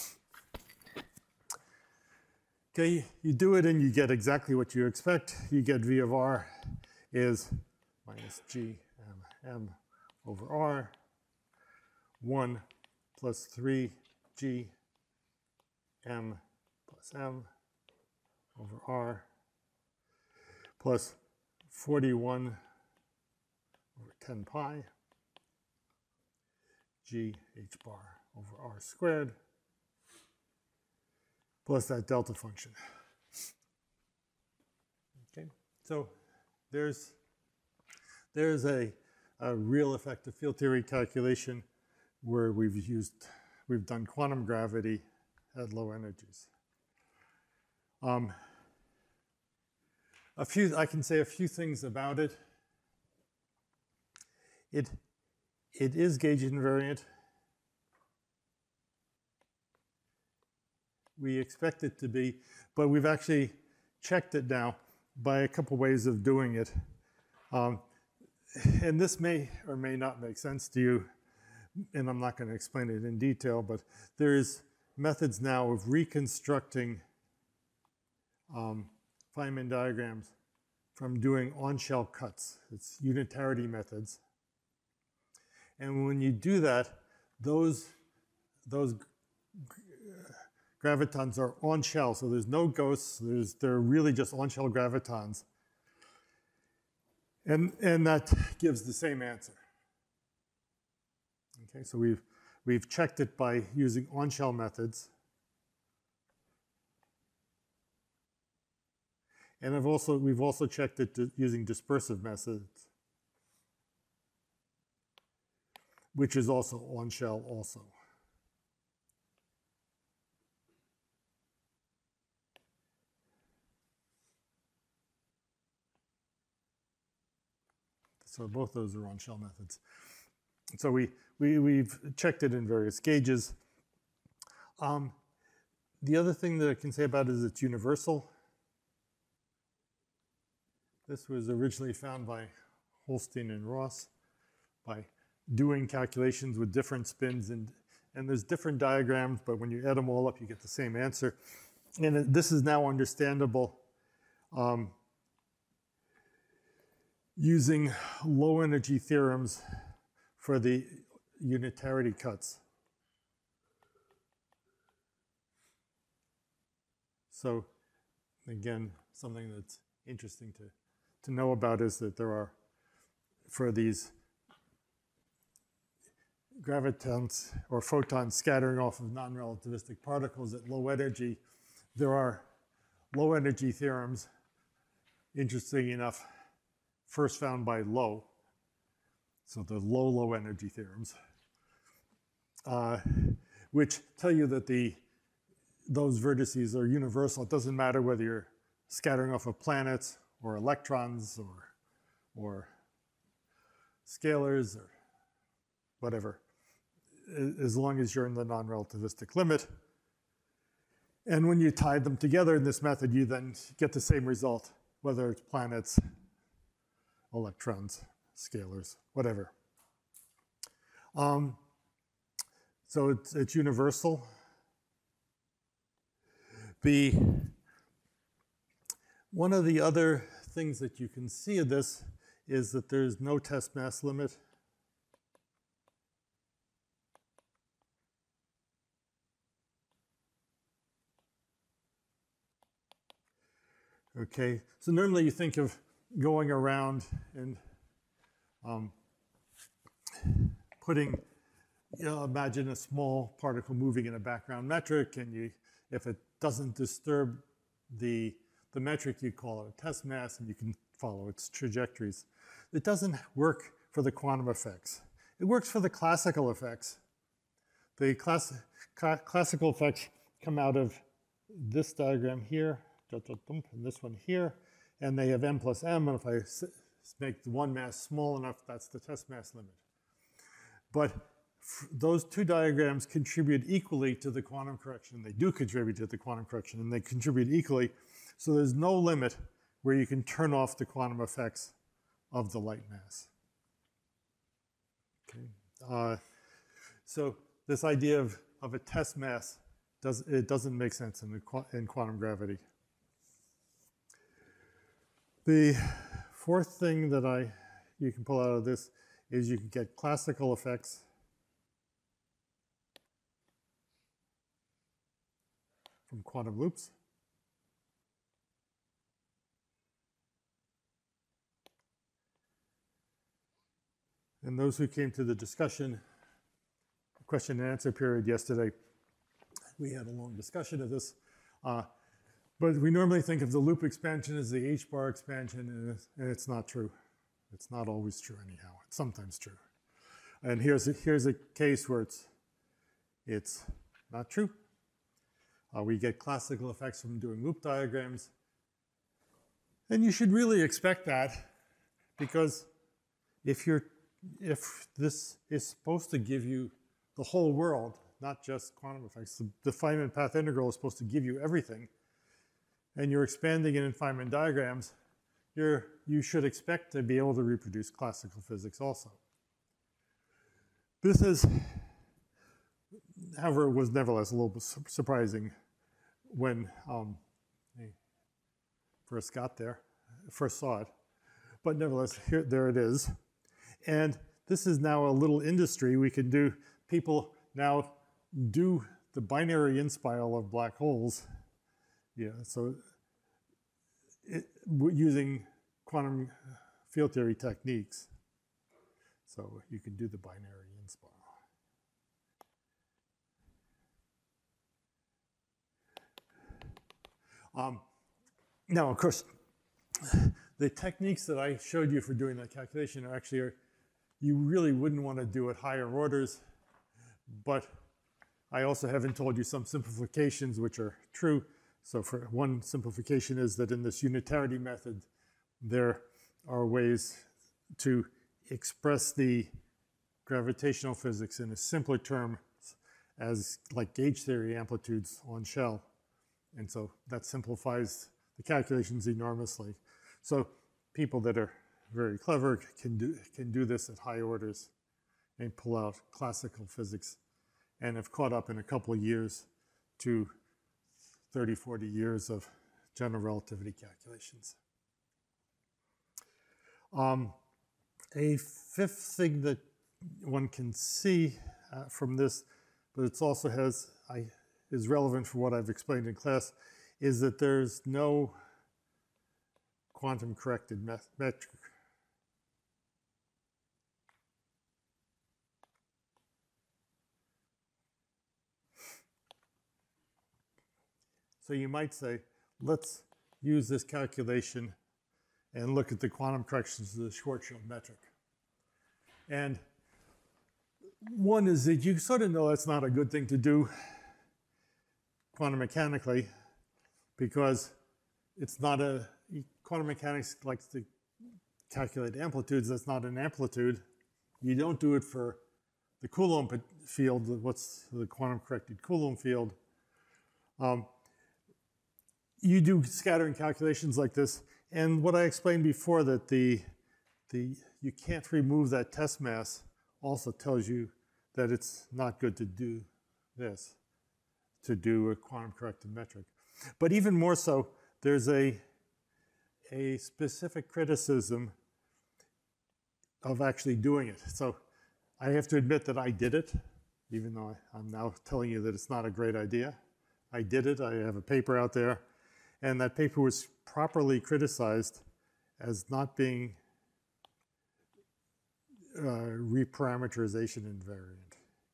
Okay, you do it and you get exactly what you expect. You get V of R is minus G M M over R, one plus three G M plus M over R, plus forty-one over ten pi G H bar over R squared, plus that delta function. Okay, so there's, there's a, a real effective field theory calculation where we've used, we've done quantum gravity at low energies. Um, a few, I can say a few things about it. It, it is gauge invariant. We expect it to be, but we've actually checked it now by a couple ways of doing it. Um, and this may or may not make sense to you, and I'm not going to explain it in detail, but there's methods now of reconstructing um, Feynman diagrams from doing on-shell cuts. It's unitarity methods. And when you do that, those, those gravitons are on shell, so there's no ghosts, there's, they're really just on-shell gravitons. And, and that gives the same answer. Okay, so we've, we've checked it by using on-shell methods. And I've also, we've also checked it using dispersive methods, which is also on-shell also. So both those are on-shell methods. So we, we, we've checked it in various gauges. Um, the other thing that I can say about it is it's universal. This was originally found by Holstein and Ross by doing calculations with different spins, and, and there's different diagrams, but when you add them all up, you get the same answer. And it, this is now understandable um, using low energy theorems for the unitarity cuts. So again, something that's interesting to, to know about is that there are, for these gravitons or photons scattering off of non-relativistic particles at low energy, there are low energy theorems, interesting enough, first found by Low. So the low, low energy theorems, uh, which tell you that the, those vertices are universal. It doesn't matter whether you're scattering off of planets or electrons or, or scalars or whatever, as long as you're in the non-relativistic limit. And when you tie them together in this method, you then get the same result, whether it's planets, electrons, scalars, whatever. Um, so it's, it's universal. The, one of the other things that you can see of this is that there's no test mass limit. Okay, so normally you think of going around and um, putting, you know, imagine a small particle moving in a background metric, and you, if it doesn't disturb the, the metric, you call it a test mass, and you can follow its trajectories. It doesn't work for the quantum effects. It works for the classical effects. The class, cl classical effects come out of this diagram here, and this one here, and they have m plus m, and if I make the one mass small enough, that's the test mass limit. But those two diagrams contribute equally to the quantum correction. They do contribute to the quantum correction, and they contribute equally, so there's no limit where you can turn off the quantum effects of the light mass. Okay. Uh, so this idea of, of a test mass, does, it doesn't make sense in, the, in quantum gravity. The fourth thing that I, you can pull out of this is you can get classical effects from quantum loops. And those who came to the discussion, question and answer period yesterday, we had a long discussion of this. Uh, But we normally think of the loop expansion as the h-bar expansion, and it's, and it's not true. It's not always true anyhow. It's sometimes true. And here's a, here's a case where it's, it's not true. Uh, we get classical effects from doing loop diagrams. And you should really expect that, because if, you're, if this is supposed to give you the whole world, not just quantum effects, the, the Feynman path integral is supposed to give you everything. and you're expanding it in Feynman diagrams, you're, you should expect to be able to reproduce classical physics also. This is, however, was nevertheless a little bit surprising when um, I first got there, first saw it. But nevertheless, here, there it is. And this is now a little industry. We can do, people now do the binary inspiral of black holes. Yeah, so it, using quantum field theory techniques. So you can do the binary inspiral. Um, now, of course, the techniques that I showed you for doing that calculation are actually, are, you really wouldn't want to do at higher orders, but I also haven't told you some simplifications which are true. So for one simplification is that in this unitarity method, there are ways to express the gravitational physics in a simpler term as like gauge theory amplitudes on shell. And so that simplifies the calculations enormously. So people that are very clever can do, can do this at high orders and pull out classical physics and have caught up in a couple of years to thirty, forty years of general relativity calculations. Um, a fifth thing that one can see uh, from this, but it also has, I, is relevant for what I've explained in class, is that there's no quantum corrected metric. So you might say, let's use this calculation and look at the quantum corrections of the Schwarzschild metric. And one is that you sort of know that's not a good thing to do quantum mechanically, because it's not a, quantum mechanics likes to calculate amplitudes. That's not an amplitude. You don't do it for the Coulomb field, what's the quantum corrected Coulomb field. Um, you do scattering calculations like this, and what I explained before, that the, the, you can't remove that test mass, also tells you that it's not good to do this, to do a quantum corrected metric. But even more so, there's a, a specific criticism of actually doing it. So I have to admit that I did it, even though I, I'm now telling you that it's not a great idea. I did it. I have a paper out there. And that paper was properly criticized as not being uh, reparameterization invariant.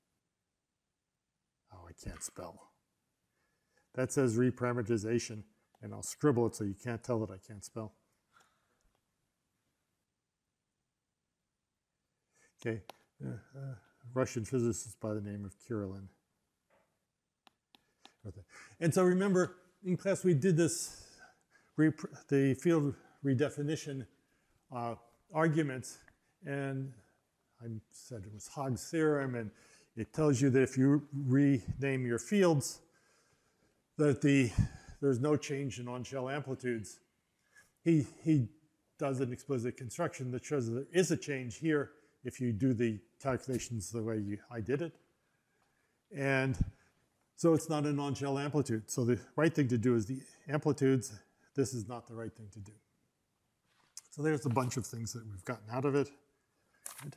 Oh, I can't spell. That says reparameterization, and I'll scribble it so you can't tell that I can't spell. Okay, uh, uh, Russian physicist by the name of Kirillin. And so remember, in class we did this, the field redefinition uh, arguments, and I said it was Haag's theorem, and it tells you that if you rename your fields, that the, there's no change in on-shell amplitudes. He, he does an explicit construction that shows that there is a change here if you do the calculations the way you, I did it. And so it's not a non-shell amplitude. So the right thing to do is the amplitudes. This is not the right thing to do. So there's a bunch of things that we've gotten out of it. Good.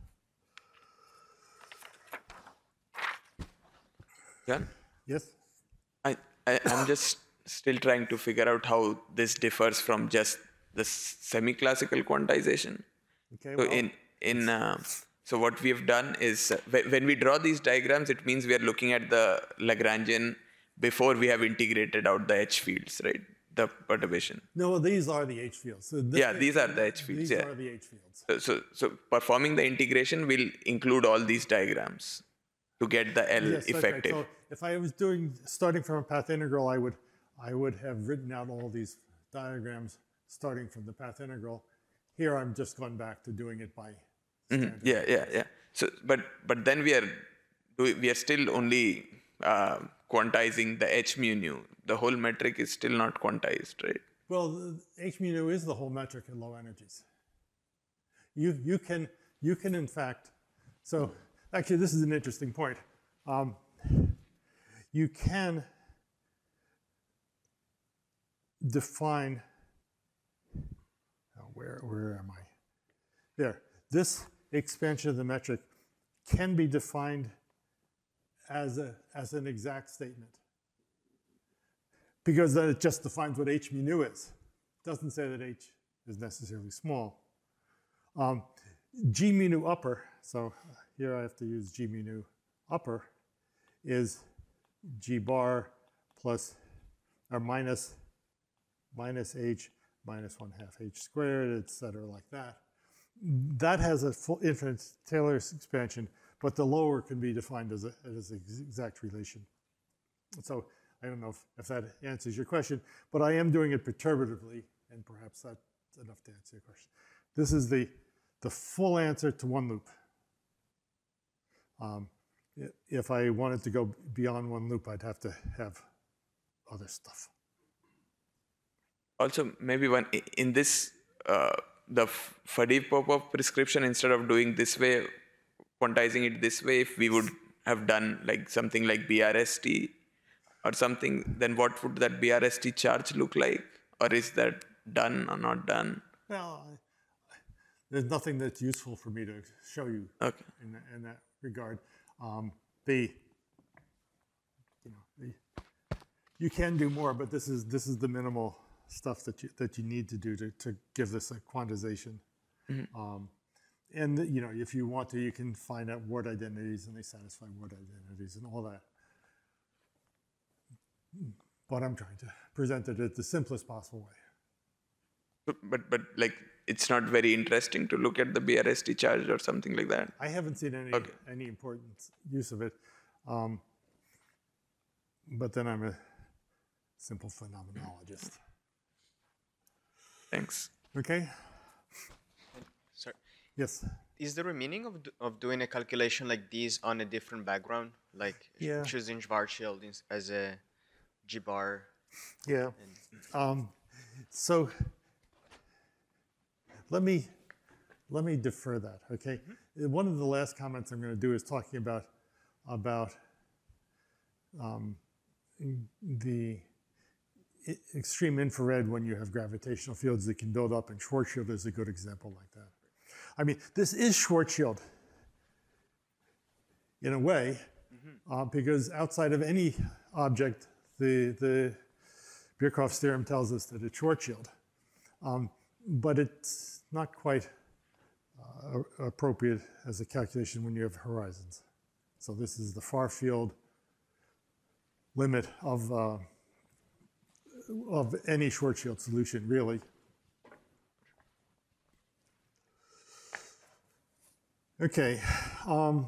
Jan? Yes? I, I, I'm just still trying to figure out how this differs from just the semi-classical quantization. Okay, so well, in, in uh, so what we have done is, uh, when we draw these diagrams, it means we are looking at the Lagrangian before we have integrated out the H fields, right? The perturbation. no, these are the H fields. So this Yeah, is- these are the H fields, These yeah. are the H fields. So, so, so performing the integration will include all these diagrams to get the L Yes, that's right. effective. So if I was doing, starting from a path integral, I would, I would have written out all these diagrams starting from the path integral. Here I'm just going back to doing it by standard. Yeah, yeah, yeah. So, but but then we are we we are still only uh, quantizing the h mu nu, the whole metric is still not quantized, right? Well, the h mu nu is the whole metric at low energies. You, you, can, you can, in fact, so actually this is an interesting point. Um, you can define, oh, where, where am I? There, this expansion of the metric can be defined as, a, as an exact statement. Because then it just defines what h mu nu is. It doesn't say that h is necessarily small. Um, G mu nu upper, so here I have to use G mu nu upper, is G bar plus, or minus, minus h minus one half h squared, et cetera, like that. That has a full infinite Taylor expansion, but the lower can be defined as, a, as an exact relation. So I don't know if, if that answers your question, but I am doing it perturbatively, and perhaps that's enough to answer your question. This is the, the full answer to one loop. Um, if I wanted to go beyond one loop, I'd have to have other stuff. Also, maybe one in this, uh, the Faddeev-Popov prescription, instead of doing this way, quantizing it this way, if we would have done like something like B R S T or something, then what would that B R S T charge look like? Or is that done or not done? Well, I, there's nothing that's useful for me to show you okay. in, that, in that regard. Um, the, you know, the, you can do more, but this is this is the minimal stuff that you that you need to do to, to give this a quantization. Mm-hmm. um, and you know, if you want to, you can find out word identities, and they satisfy word identities and all that. But I'm trying to present it in the simplest possible way. But, but but like it's not very interesting to look at the B R S T charge or something like that. I haven't seen any okay. any important use of it. Um, but then I'm a simple phenomenologist. Thanks. Okay. Sorry. Yes. Is there a meaning of, do, of doing a calculation like this on a different background, like yeah. choosing Schwarzschild as a G bar? Yeah. Um, so let me let me defer that. Okay. Mm-hmm. One of the last comments I'm going to do is talking about about um, the extreme infrared when you have gravitational fields that can build up, and Schwarzschild is a good example like that. I mean, this is Schwarzschild in a way, mm-hmm. uh, because outside of any object, the, the Birkhoff's theorem tells us that it's Schwarzschild. Um, but it's not quite uh, appropriate as a calculation when you have horizons. So this is the far field limit of uh, of any Schwarzschild solution, really. Okay. Um,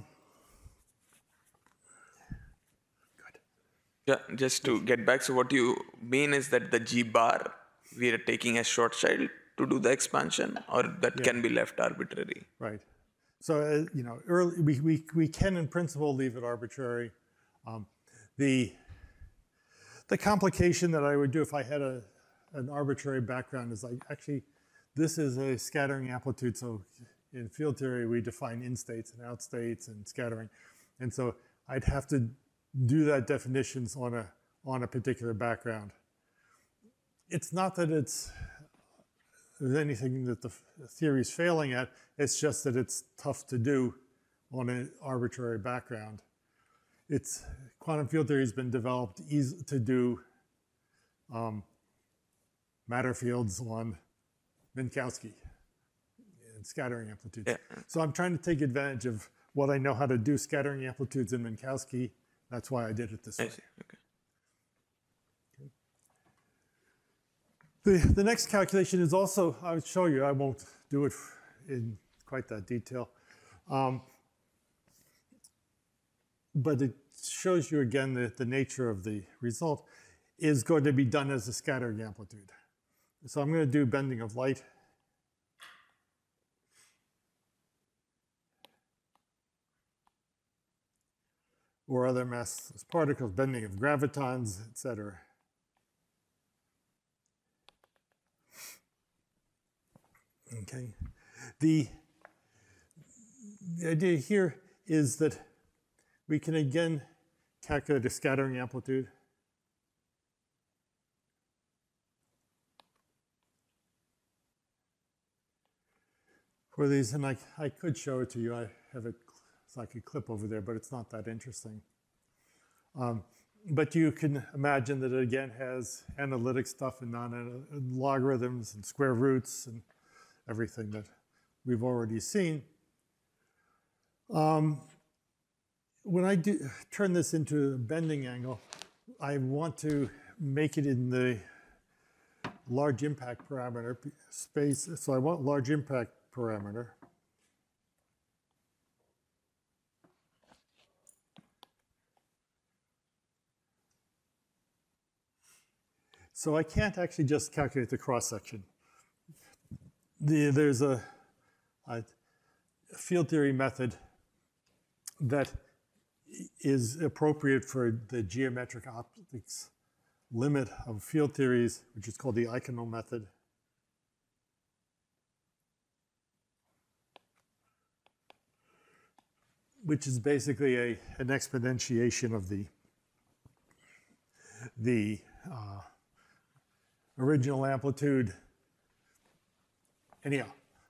good. Yeah, just to get back, so what you mean is that the G bar we are taking as Schwarzschild to do the expansion, or that yeah. can be left arbitrary? Right. So, uh, you know, early, we, we, we can in principle leave it arbitrary. Um, the The complication that I would do if I had a, an arbitrary background is like, actually, this is a scattering amplitude. So in field theory, we define in states and out states and scattering. And so I'd have to do that definitions on a, on a particular background. It's not that it's there's anything that the theory is failing at. It's just that it's tough to do on an arbitrary background. It's quantum field theory has been developed easy to do um, matter fields on Minkowski and scattering amplitudes. Yeah. So I'm trying to take advantage of what I know how to do scattering amplitudes in Minkowski. That's why I did it this I way. see. Okay. Okay. The, the next calculation is also, I'll show you, I won't do it in quite that detail. Um, but it shows you again that the nature of the result is going to be done as a scattering amplitude. So I'm going to do bending of light. or other massless particles, bending of gravitons, et cetera. Okay. The, the idea here is that we can again calculate a scattering amplitude. For these, and I, I could show it to you. I have it, it's like a clip over there, but it's not that interesting. Um, but you can imagine that it again has analytic stuff and non logarithms and square roots and everything that we've already seen. Um, when I do turn this into a bending angle, I want to make it in the large impact parameter space. So I want large impact parameter. So I can't actually just calculate the cross section. The, there's a, a field theory method that is appropriate for the geometric optics limit of field theories, which is called the Eichenal method. Which is basically a, an exponentiation of the, the uh, original amplitude. Anyhow,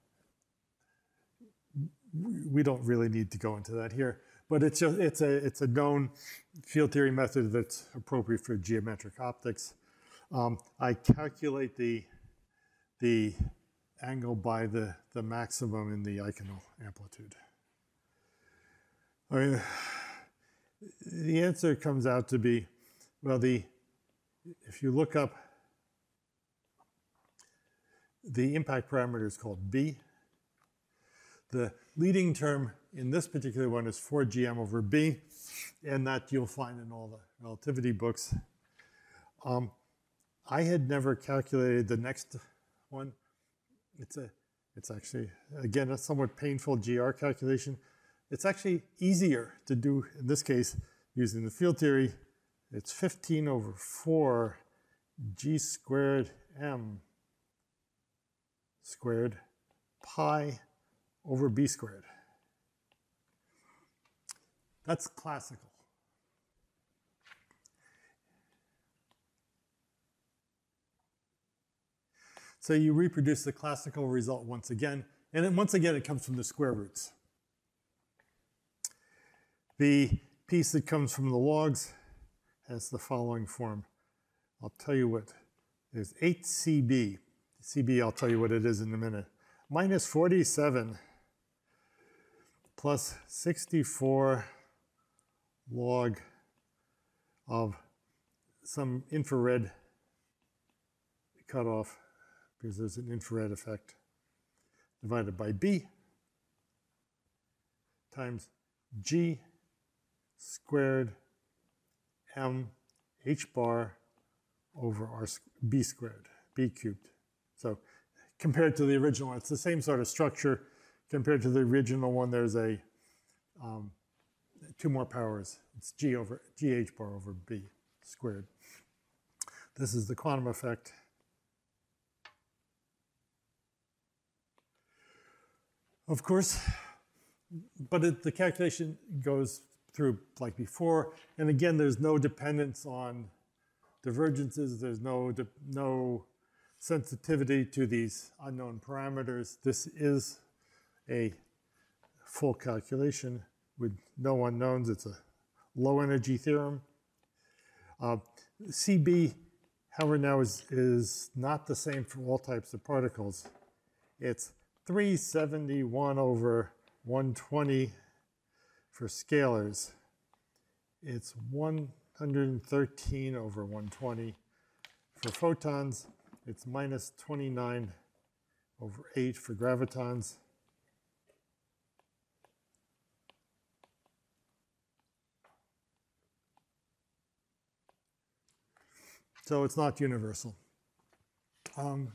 we don't really need to go into that here, but it's just, it's a it's a known field theory method that's appropriate for geometric optics. Um, I calculate the the angle by the the maximum in the Eichenal amplitude. I mean, the answer comes out to be, well, the if you look up, the impact parameter is called B. The leading term in this particular one is four G M over B, and that you'll find in all the relativity books. Um, I had never calculated the next one. It's a, it's actually, again, a somewhat painful G R calculation. It's actually easier to do, in this case, using the field theory. It's fifteen over four G squared M squared pi over B squared. That's classical. So you reproduce the classical result once again, and then once again it comes from the square roots. The piece that comes from the logs has the following form. I'll tell you what, there's eight C B. C B, I'll tell you what it is in a minute. Minus forty-seven plus sixty-four log of some infrared cutoff, because there's an infrared effect, divided by B times G squared M H bar over R B squared, B cubed. So compared to the original one, it's the same sort of structure. Compared to the original one, there's a um, two more powers. It's G over G H bar over B squared. This is the quantum effect. Of course, but it, the calculation goes through like before, and again, there's no dependence on divergences. There's no no sensitivity to these unknown parameters. This is a full calculation with no unknowns. It's a low energy theorem. Uh, C B, however, now is, is not the same for all types of particles. It's three seventy-one over one twenty for scalars. It's one hundred thirteen over one twenty for photons. It's minus twenty-nine over eight for gravitons. So it's not universal. Um,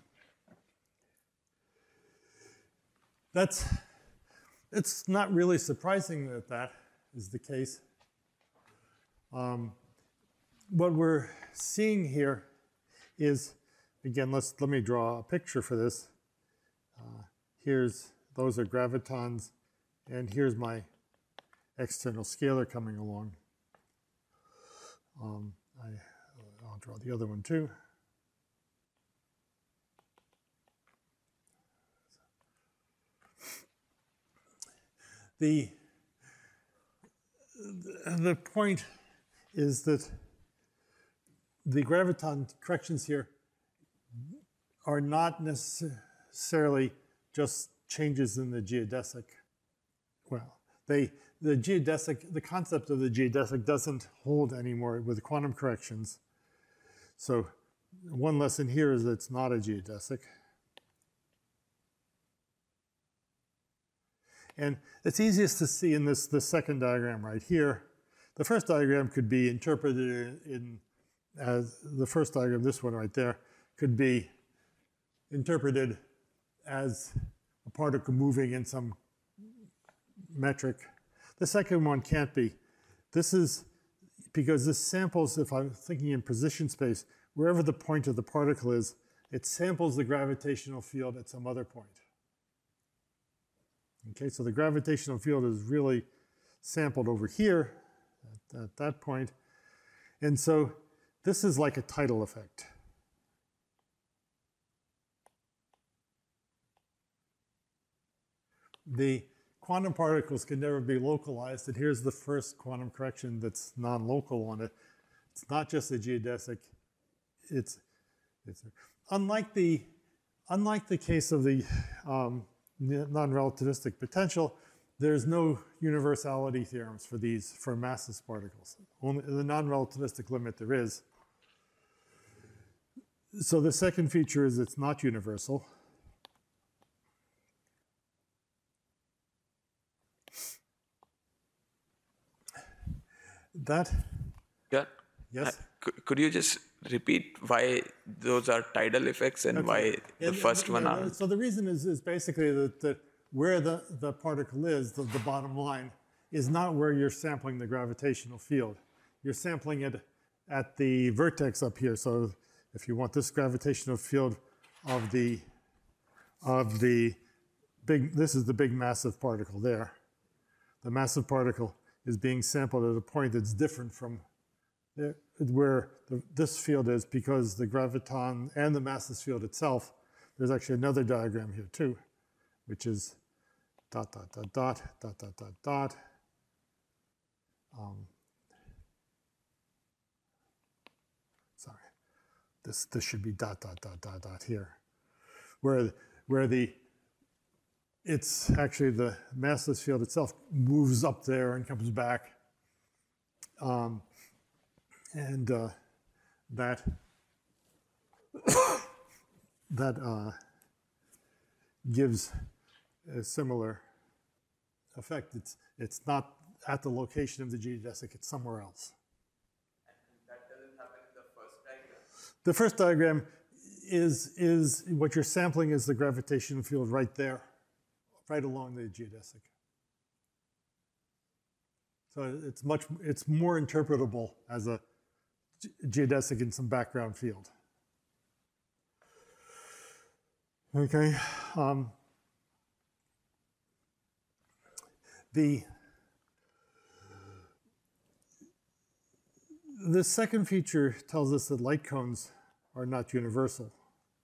that's, it's not really surprising that that is the case. Um, what we're seeing here is, again, let's let me draw a picture for this. Uh, here's those are gravitons, and here's my external scalar coming along. Um, I, I'll draw the other one too. The, the point is that the graviton corrections here are not necessarily just changes in the geodesic. Well, they, the geodesic, the concept of the geodesic doesn't hold anymore with quantum corrections. So one lesson here is that it's not a geodesic. And it's easiest to see in this, this second diagram right here. The first diagram could be interpreted in, as the first diagram, this one right there, could be interpreted as a particle moving in some metric. The second one can't be. This is because this samples, if I'm thinking in position space, wherever the point of the particle is, it samples the gravitational field at some other point. Okay, so the gravitational field is really sampled over here at, at that point. And so this is like a tidal effect. The quantum particles can never be localized, and here's the first quantum correction that's non-local on it. It's not just a geodesic. It's, it's unlike the unlike the case of the um, non-relativistic potential. There's no universality theorems for these for massless particles. Only the non-relativistic limit there is. So the second feature is it's not universal. That, Yeah. yes? Uh, could, could you just repeat why those are tidal effects and Okay. why the And- first and- one and- are? So the reason is, is basically that, that where the, the particle is, the, the bottom line, is not where you're sampling the gravitational field. You're sampling it at the vertex up here. So if you want this gravitational field of the, of the big, this is the big massive particle there. The massive particle is being sampled at a point that's different from there, where the, this field is, because the graviton and the massless field itself, there's actually another diagram here too, which is dot, dot, dot, dot, dot, dot, dot, dot. Um, sorry, this, this should be dot, dot, dot, dot, dot here, where, where the, it's actually the massless field itself moves up there and comes back. Um, and uh, that, that uh, gives a similar effect. It's, it's not at the location of the geodesic, it's somewhere else. And that doesn't happen in the first diagram? The first diagram is, is what you're sampling is the gravitational field right there, right along the geodesic. So it's much, it's more interpretable as a geodesic in some background field. Okay. Um, the the second feature tells us that light cones are not universal.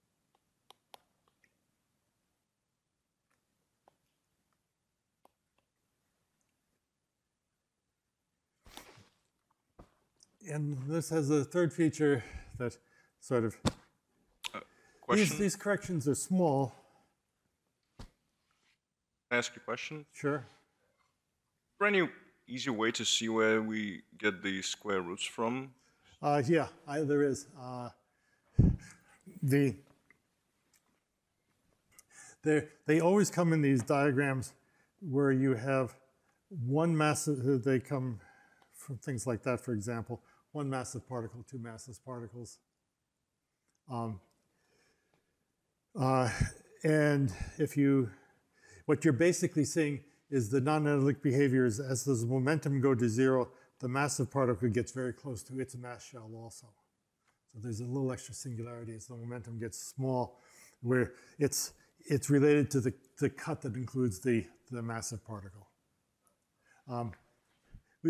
And this has a third feature that sort of, Question? these, these corrections are small. Can I ask you a question? Sure. Is there any easy way to see where we get the square roots from? Uh, yeah, I, there is. Uh, the, they always come in these diagrams where you have one massive, they come from things like that, for example, one massive particle, two massive particles. Um, uh, and if you, what you're basically seeing is the non-analytic behaviors as does momentum go to zero, the massive particle gets very close to its mass shell also. So there's a little extra singularity as the momentum gets small, where it's, it's related to the, the cut that includes the, the massive particle. Um, we,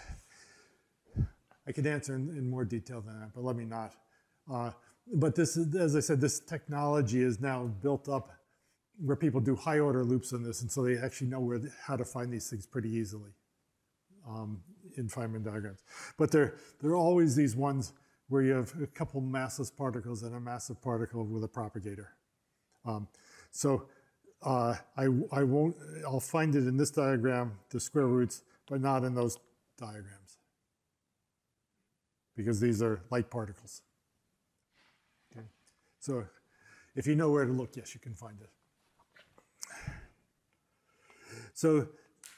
I could answer in, in more detail than that, but let me not. Uh, but this, is, as I said, this technology is now built up where people do high order loops on this, and so they actually know where the, how to find these things pretty easily um, in Feynman diagrams. But there, there are always these ones where you have a couple massless particles and a massive particle with a propagator. Um, so uh, I, I won't, I'll find it in this diagram, the square roots, but not in those diagrams, because these are light particles. Okay. So if you know where to look, yes, you can find it. So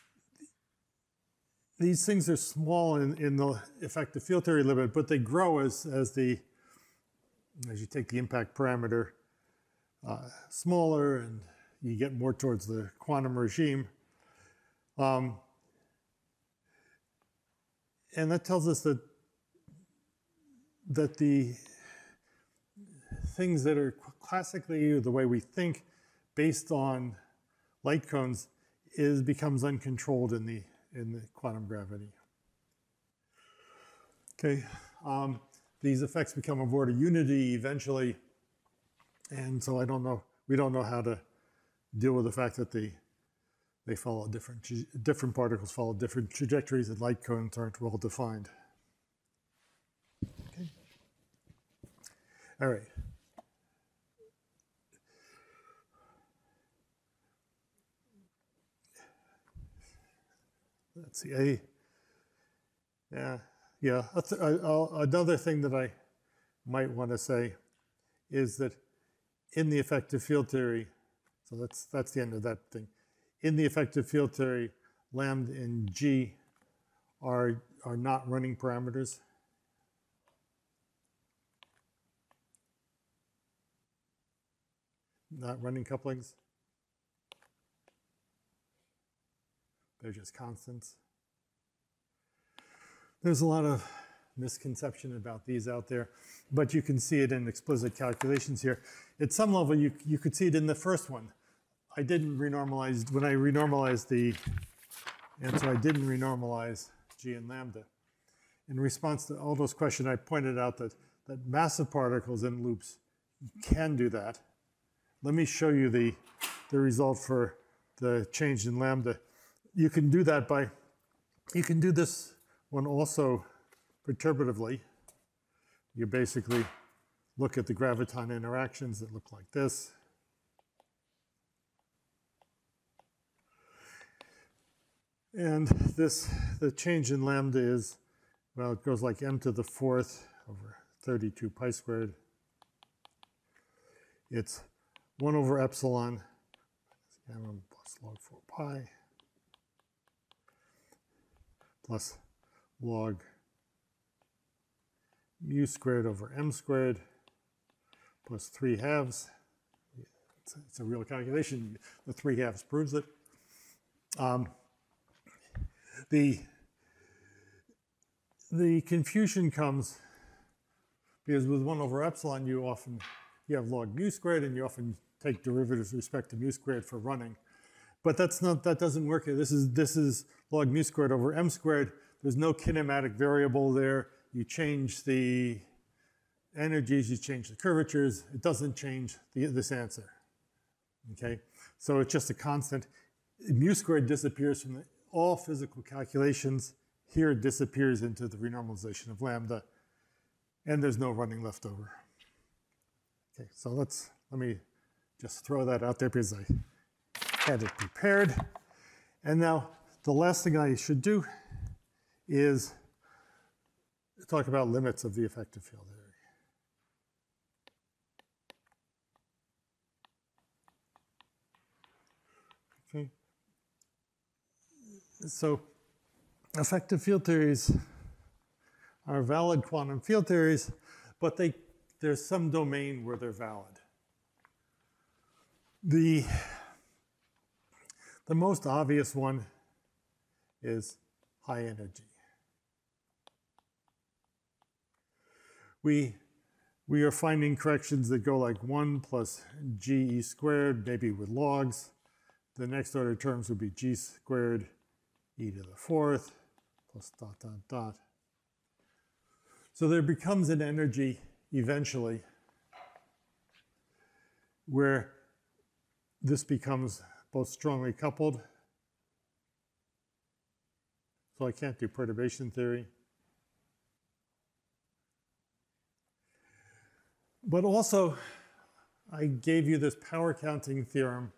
these things are small in, in the effective field theory limit, but they grow as, as, the, as you take the impact parameter uh, smaller and you get more towards the quantum regime. Um, and that tells us that, that the things that are classically the way we think based on light cones is becomes uncontrolled in the in the quantum gravity. Okay, um, these effects become of order unity eventually, and so I don't know. We don't know how to deal with the fact that they they follow different different particles follow different trajectories, and light cones aren't well defined. Okay. All right. Let's see, a, yeah, yeah. Another thing that I might want to say is that in the effective field theory, so that's, that's the end of that thing. In the effective field theory, lambda and G are, are not running parameters. Not running couplings. They're just constants. There's a lot of misconception about these out there, but you can see it in explicit calculations here. At some level, you, you could see it in the first one. I didn't renormalize, when I renormalized the answer, I didn't renormalize G and lambda. In response to Aldo's question, I pointed out that, that massive particles in loops can do that. Let me show you the, the result for the change in lambda. You can do that by, you can do this one also perturbatively. You basically look at the graviton interactions that look like this. And this, the change in lambda is, well, it goes like m to the fourth over thirty-two pi squared. It's one over epsilon gamma plus log four pi. Plus log mu squared over m squared plus three halves. It's a, it's a real calculation. The three halves proves it. Um, the, the confusion comes because with one over epsilon, you often you have log mu squared, and you often take derivatives with respect to mu squared for running. But that's not, that doesn't work here. This is, this is log mu squared over m squared. There's no kinematic variable there. You change the energies, you change the curvatures. It doesn't change the, this answer, okay? So it's just a constant. Mu squared disappears from the, all physical calculations. Here it disappears into the renormalization of lambda, and there's no running left over. Okay, so let's, let me just throw that out there because I had it prepared. And now the last thing I should do is talk about limits of the effective field theory. Okay. So effective field theories are valid quantum field theories, but they, there's some domain where they're valid. The The most obvious one is high energy. we, we are finding corrections that go like one plus g e squared, maybe with logs. The next order terms would be g squared e to the fourth plus dot, dot, dot. So there becomes an energy eventually where this becomes both strongly coupled. So I can't do perturbation theory. But also, I gave you this power counting theorem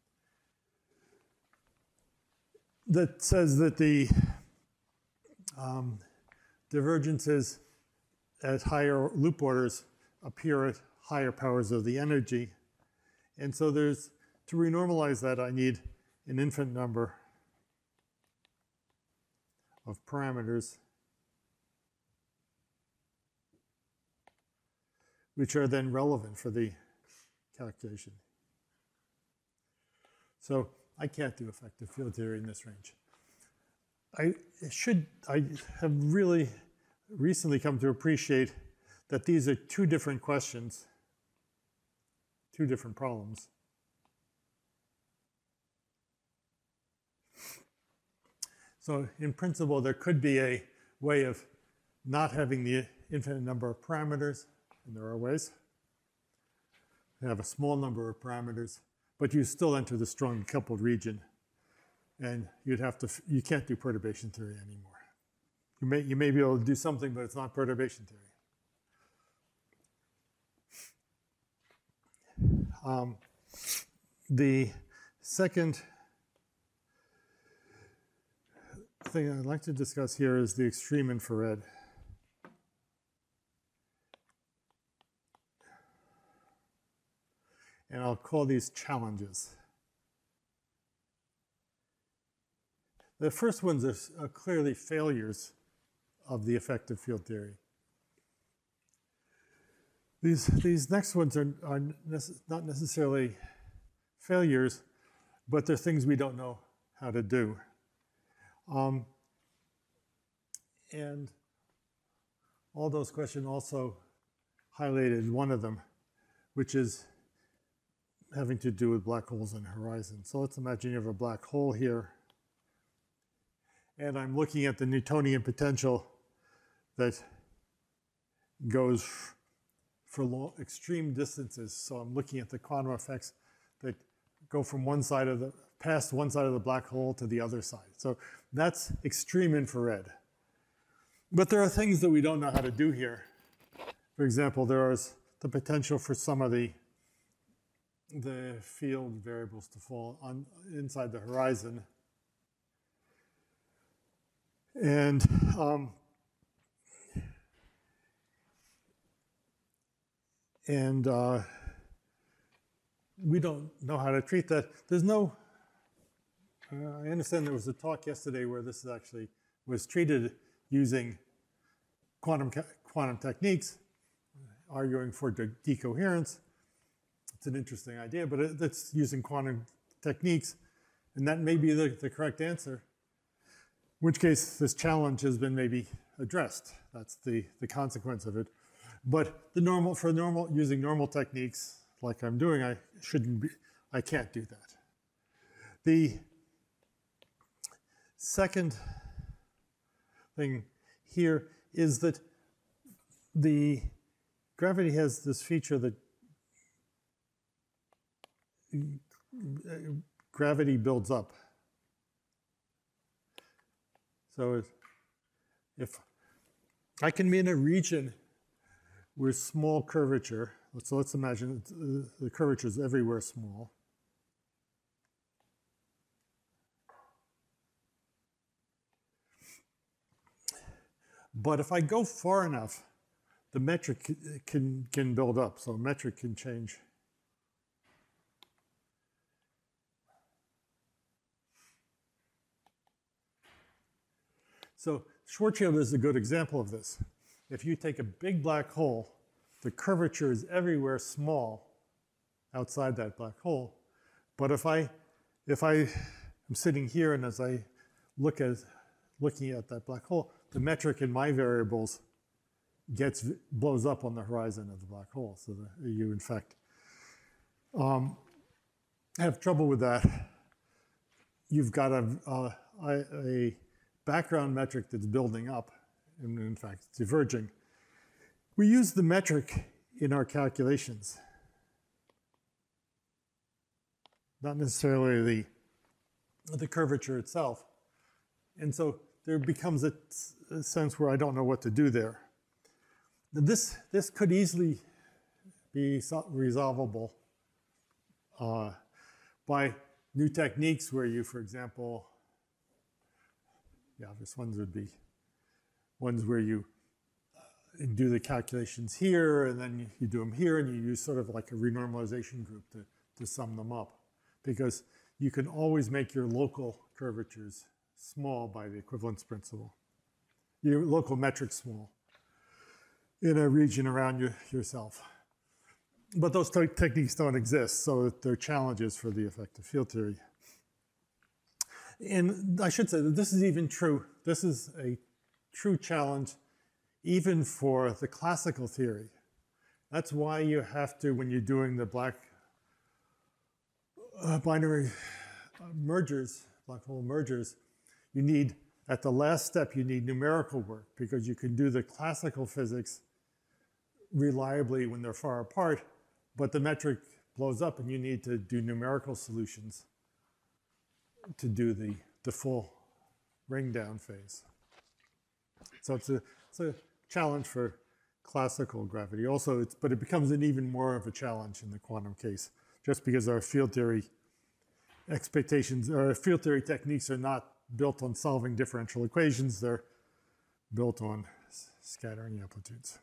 that says that the um, divergences at higher loop orders appear at higher powers of the energy. And so there's, to renormalize that, I need an infinite number of parameters which are then relevant for the calculation. So I can't do effective field theory in this range. I should, I have really recently come to appreciate that these are two different questions, two different problems. So in principle, there could be a way of not having the infinite number of parameters, and there are ways. You have a small number of parameters, but you still enter the strongly coupled region, and you'd have to, you can't do perturbation theory anymore. You may, you may be able to do something, but it's not perturbation theory. Um, the second thing I'd like to discuss here is the extreme infrared. And I'll call these challenges. The first ones are, are clearly failures of the effective field theory. These, these next ones are, are nece- not necessarily failures, but they're things we don't know how to do. Um, and all those questions also highlighted one of them, which is having to do with black holes and horizons. So let's imagine you have a black hole here, and I'm looking at the Newtonian potential that goes for long, extreme distances. So I'm looking at the quantum effects that go from one side of the, past one side of the black hole to the other side. So that's extreme infrared. But there are things that we don't know how to do here. For example, there is the potential for some of the the field variables to fall on inside the horizon. And um, and uh, we don't know how to treat that. There's no, uh, I understand there was a talk yesterday where this actually was treated using quantum, quantum techniques, arguing for de decoherence. It's an interesting idea, but it, it's using quantum techniques, and that may be the, the correct answer. In which case, this challenge has been maybe addressed. That's the, the consequence of it. But the normal, for normal, using normal techniques, like I'm doing, I shouldn't be, I can't do that. The second thing here is that the gravity has this feature that gravity builds up. So if, if I can be in a region with small curvature, so let's imagine the curvature is everywhere small. But if I go far enough, the metric can, can build up, so metric can change. So Schwarzschild is a good example of this. If you take a big black hole, the curvature is everywhere small outside that black hole. But if I, if I am sitting here and as I look at, looking at that black hole, the metric in my variables gets blows up on the horizon of the black hole. So the, you, in fact, um, have trouble with that. You've got a, a, a background metric that's building up, and in fact, it's diverging. We use the metric in our calculations, not necessarily the, the curvature itself. And so there becomes a, a sense where I don't know what to do there. This, this could easily be resolvable uh, by new techniques where you, for example, the obvious ones would be ones where you uh, do the calculations here, and then you, you do them here, and you use sort of like a renormalization group to, to sum them up. Because you can always make your local curvatures small by the equivalence principle. Your local metric small in a region around you, yourself. But those te techniques don't exist, so they're challenges for the effective field theory. And I should say that this is even true. This is a true challenge even for the classical theory. That's why you have to, when you're doing the black uh, binary mergers, black hole mergers, you need, at the last step, you need numerical work because you can do the classical physics reliably when they're far apart, but the metric blows up and you need to do numerical solutions to do the, the full ring down phase. So it's a, it's a challenge for classical gravity. Also, it's, but it becomes an even more of a challenge in the quantum case, just because our field theory expectations, our field theory techniques are not built on solving differential equations, they're built on scattering amplitudes.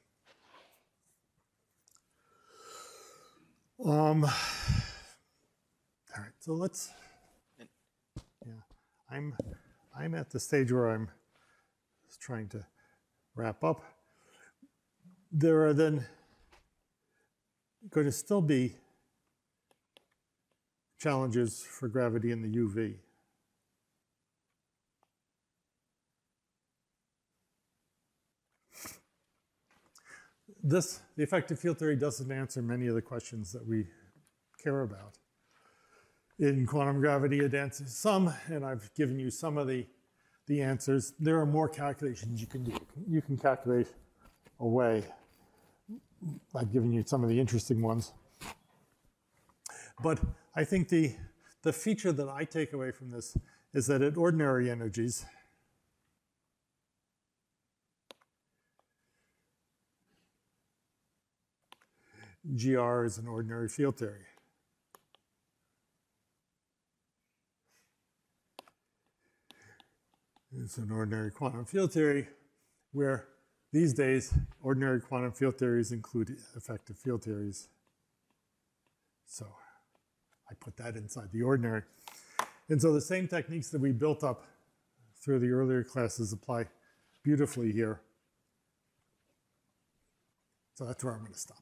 Um, all right, so let's, yeah, I'm, I'm at the stage where I'm trying to wrap up. There are then going to still be challenges for gravity in the U V. This, the effective field theory doesn't answer many of the questions that we care about. In quantum gravity, it answers some, and I've given you some of the, the answers. There are more calculations you can do. You can calculate away. I've given you some of the interesting ones. But I think the, the feature that I take away from this is that at ordinary energies, G R is an ordinary field theory. It's an ordinary quantum field theory where these days ordinary quantum field theories include effective field theories. So I put that inside the ordinary. And so the same techniques that we built up through the earlier classes apply beautifully here. So that's where I'm going to stop.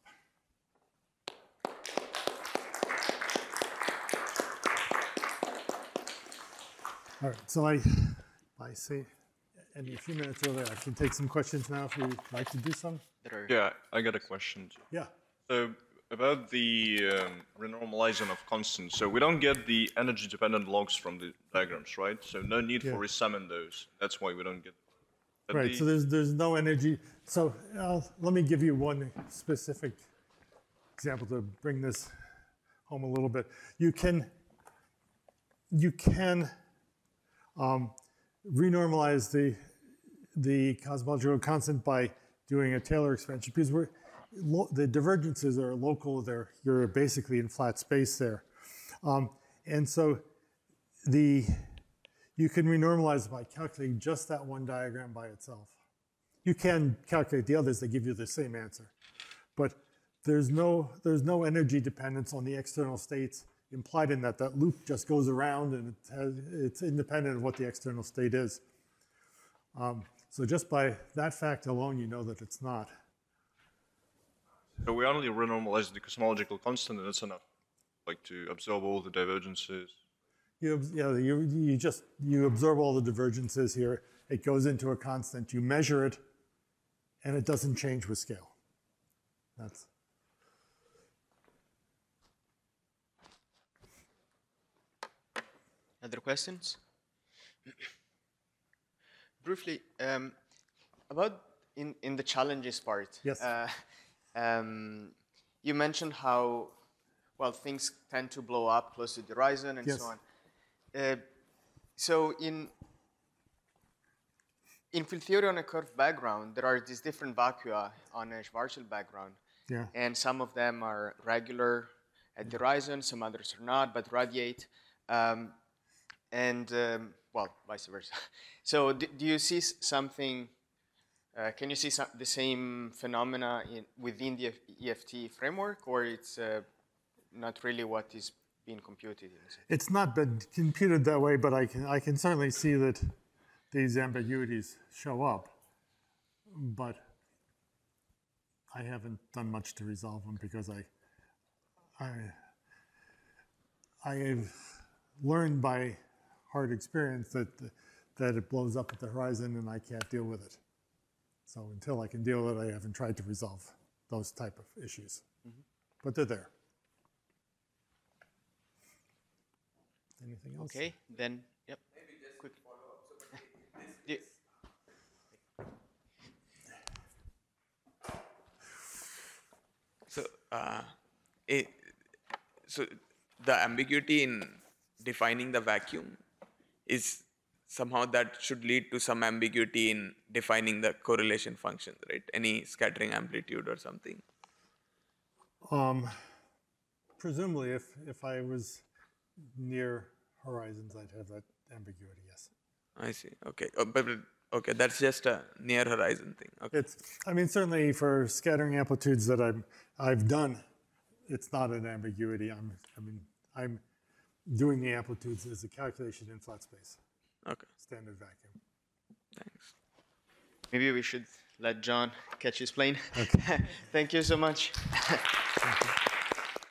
All right, so I, I say, and a few minutes earlier, I can take some questions now if you'd like to do some. Yeah, I got a question. Yeah. So about the um, renormalizing of constants, so we don't get the energy-dependent logs from the diagrams, right? So no need Yeah. for resumming those. That's why we don't get. But Right, the- so there's, there's no energy. So uh, let me give you one specific example to bring this home a little bit. You can, you can um, renormalize the, the cosmological constant by doing a Taylor expansion because we're, lo the divergences are local. They're, you're basically in flat space there. Um, and so the, you can renormalize by calculating just that one diagram by itself. You can calculate the others, they give you the same answer. But there's no, there's no energy dependence on the external states implied in that. That loop just goes around and it has, it's independent of what the external state is. Um, so just by that fact alone, you know that it's not. So we only renormalize the cosmological constant, and that's enough, like to absorb all the divergences. You, yeah, you, you just, you absorb all the divergences here. It goes into a constant. You measure it, and it doesn't change with scale. That's Other questions? Briefly, um, about in, in the challenges part. Yes. Uh, um, you mentioned how, well, things tend to blow up close to the horizon and Yes. so on. Uh, so in in field theory on a curved background, there are these different vacua on a Schwarzschild background. Yeah. And some of them are regular at the horizon, some others are not, but radiate. Um, and, um, well, vice versa. So do, do you see s- something, uh, can you see some, the same phenomena in, within the E F T framework, or it's uh, not really what is being computed? In a sense? It's not been computed that way, but I can, I can certainly see that these ambiguities show up. But I haven't done much to resolve them because I, I, I've learned by hard experience that, that it blows up at the horizon and I can't deal with it. So until I can deal with it, I haven't tried to resolve those type of issues. Mm-hmm. But they're there. Anything else? Okay, then, yep. Maybe just Quick. follow up. So, but this, Yeah. So, uh, it, so the ambiguity in defining the vacuum is somehow that should lead to some ambiguity in defining the correlation functions, right? Any scattering amplitude or something. Um, presumably, if, if I was near horizons, I'd have that ambiguity, yes. I see. Okay. Oh, but but- okay, that's just a near horizon thing. Okay. It's, I mean, certainly for scattering amplitudes that I'm, I've done, it's not an ambiguity. I'm, I mean, I'm doing the amplitudes as a calculation in flat space, Okay. standard vacuum. Thanks. Maybe we should let John catch his plane. Thank you so much. Thank you.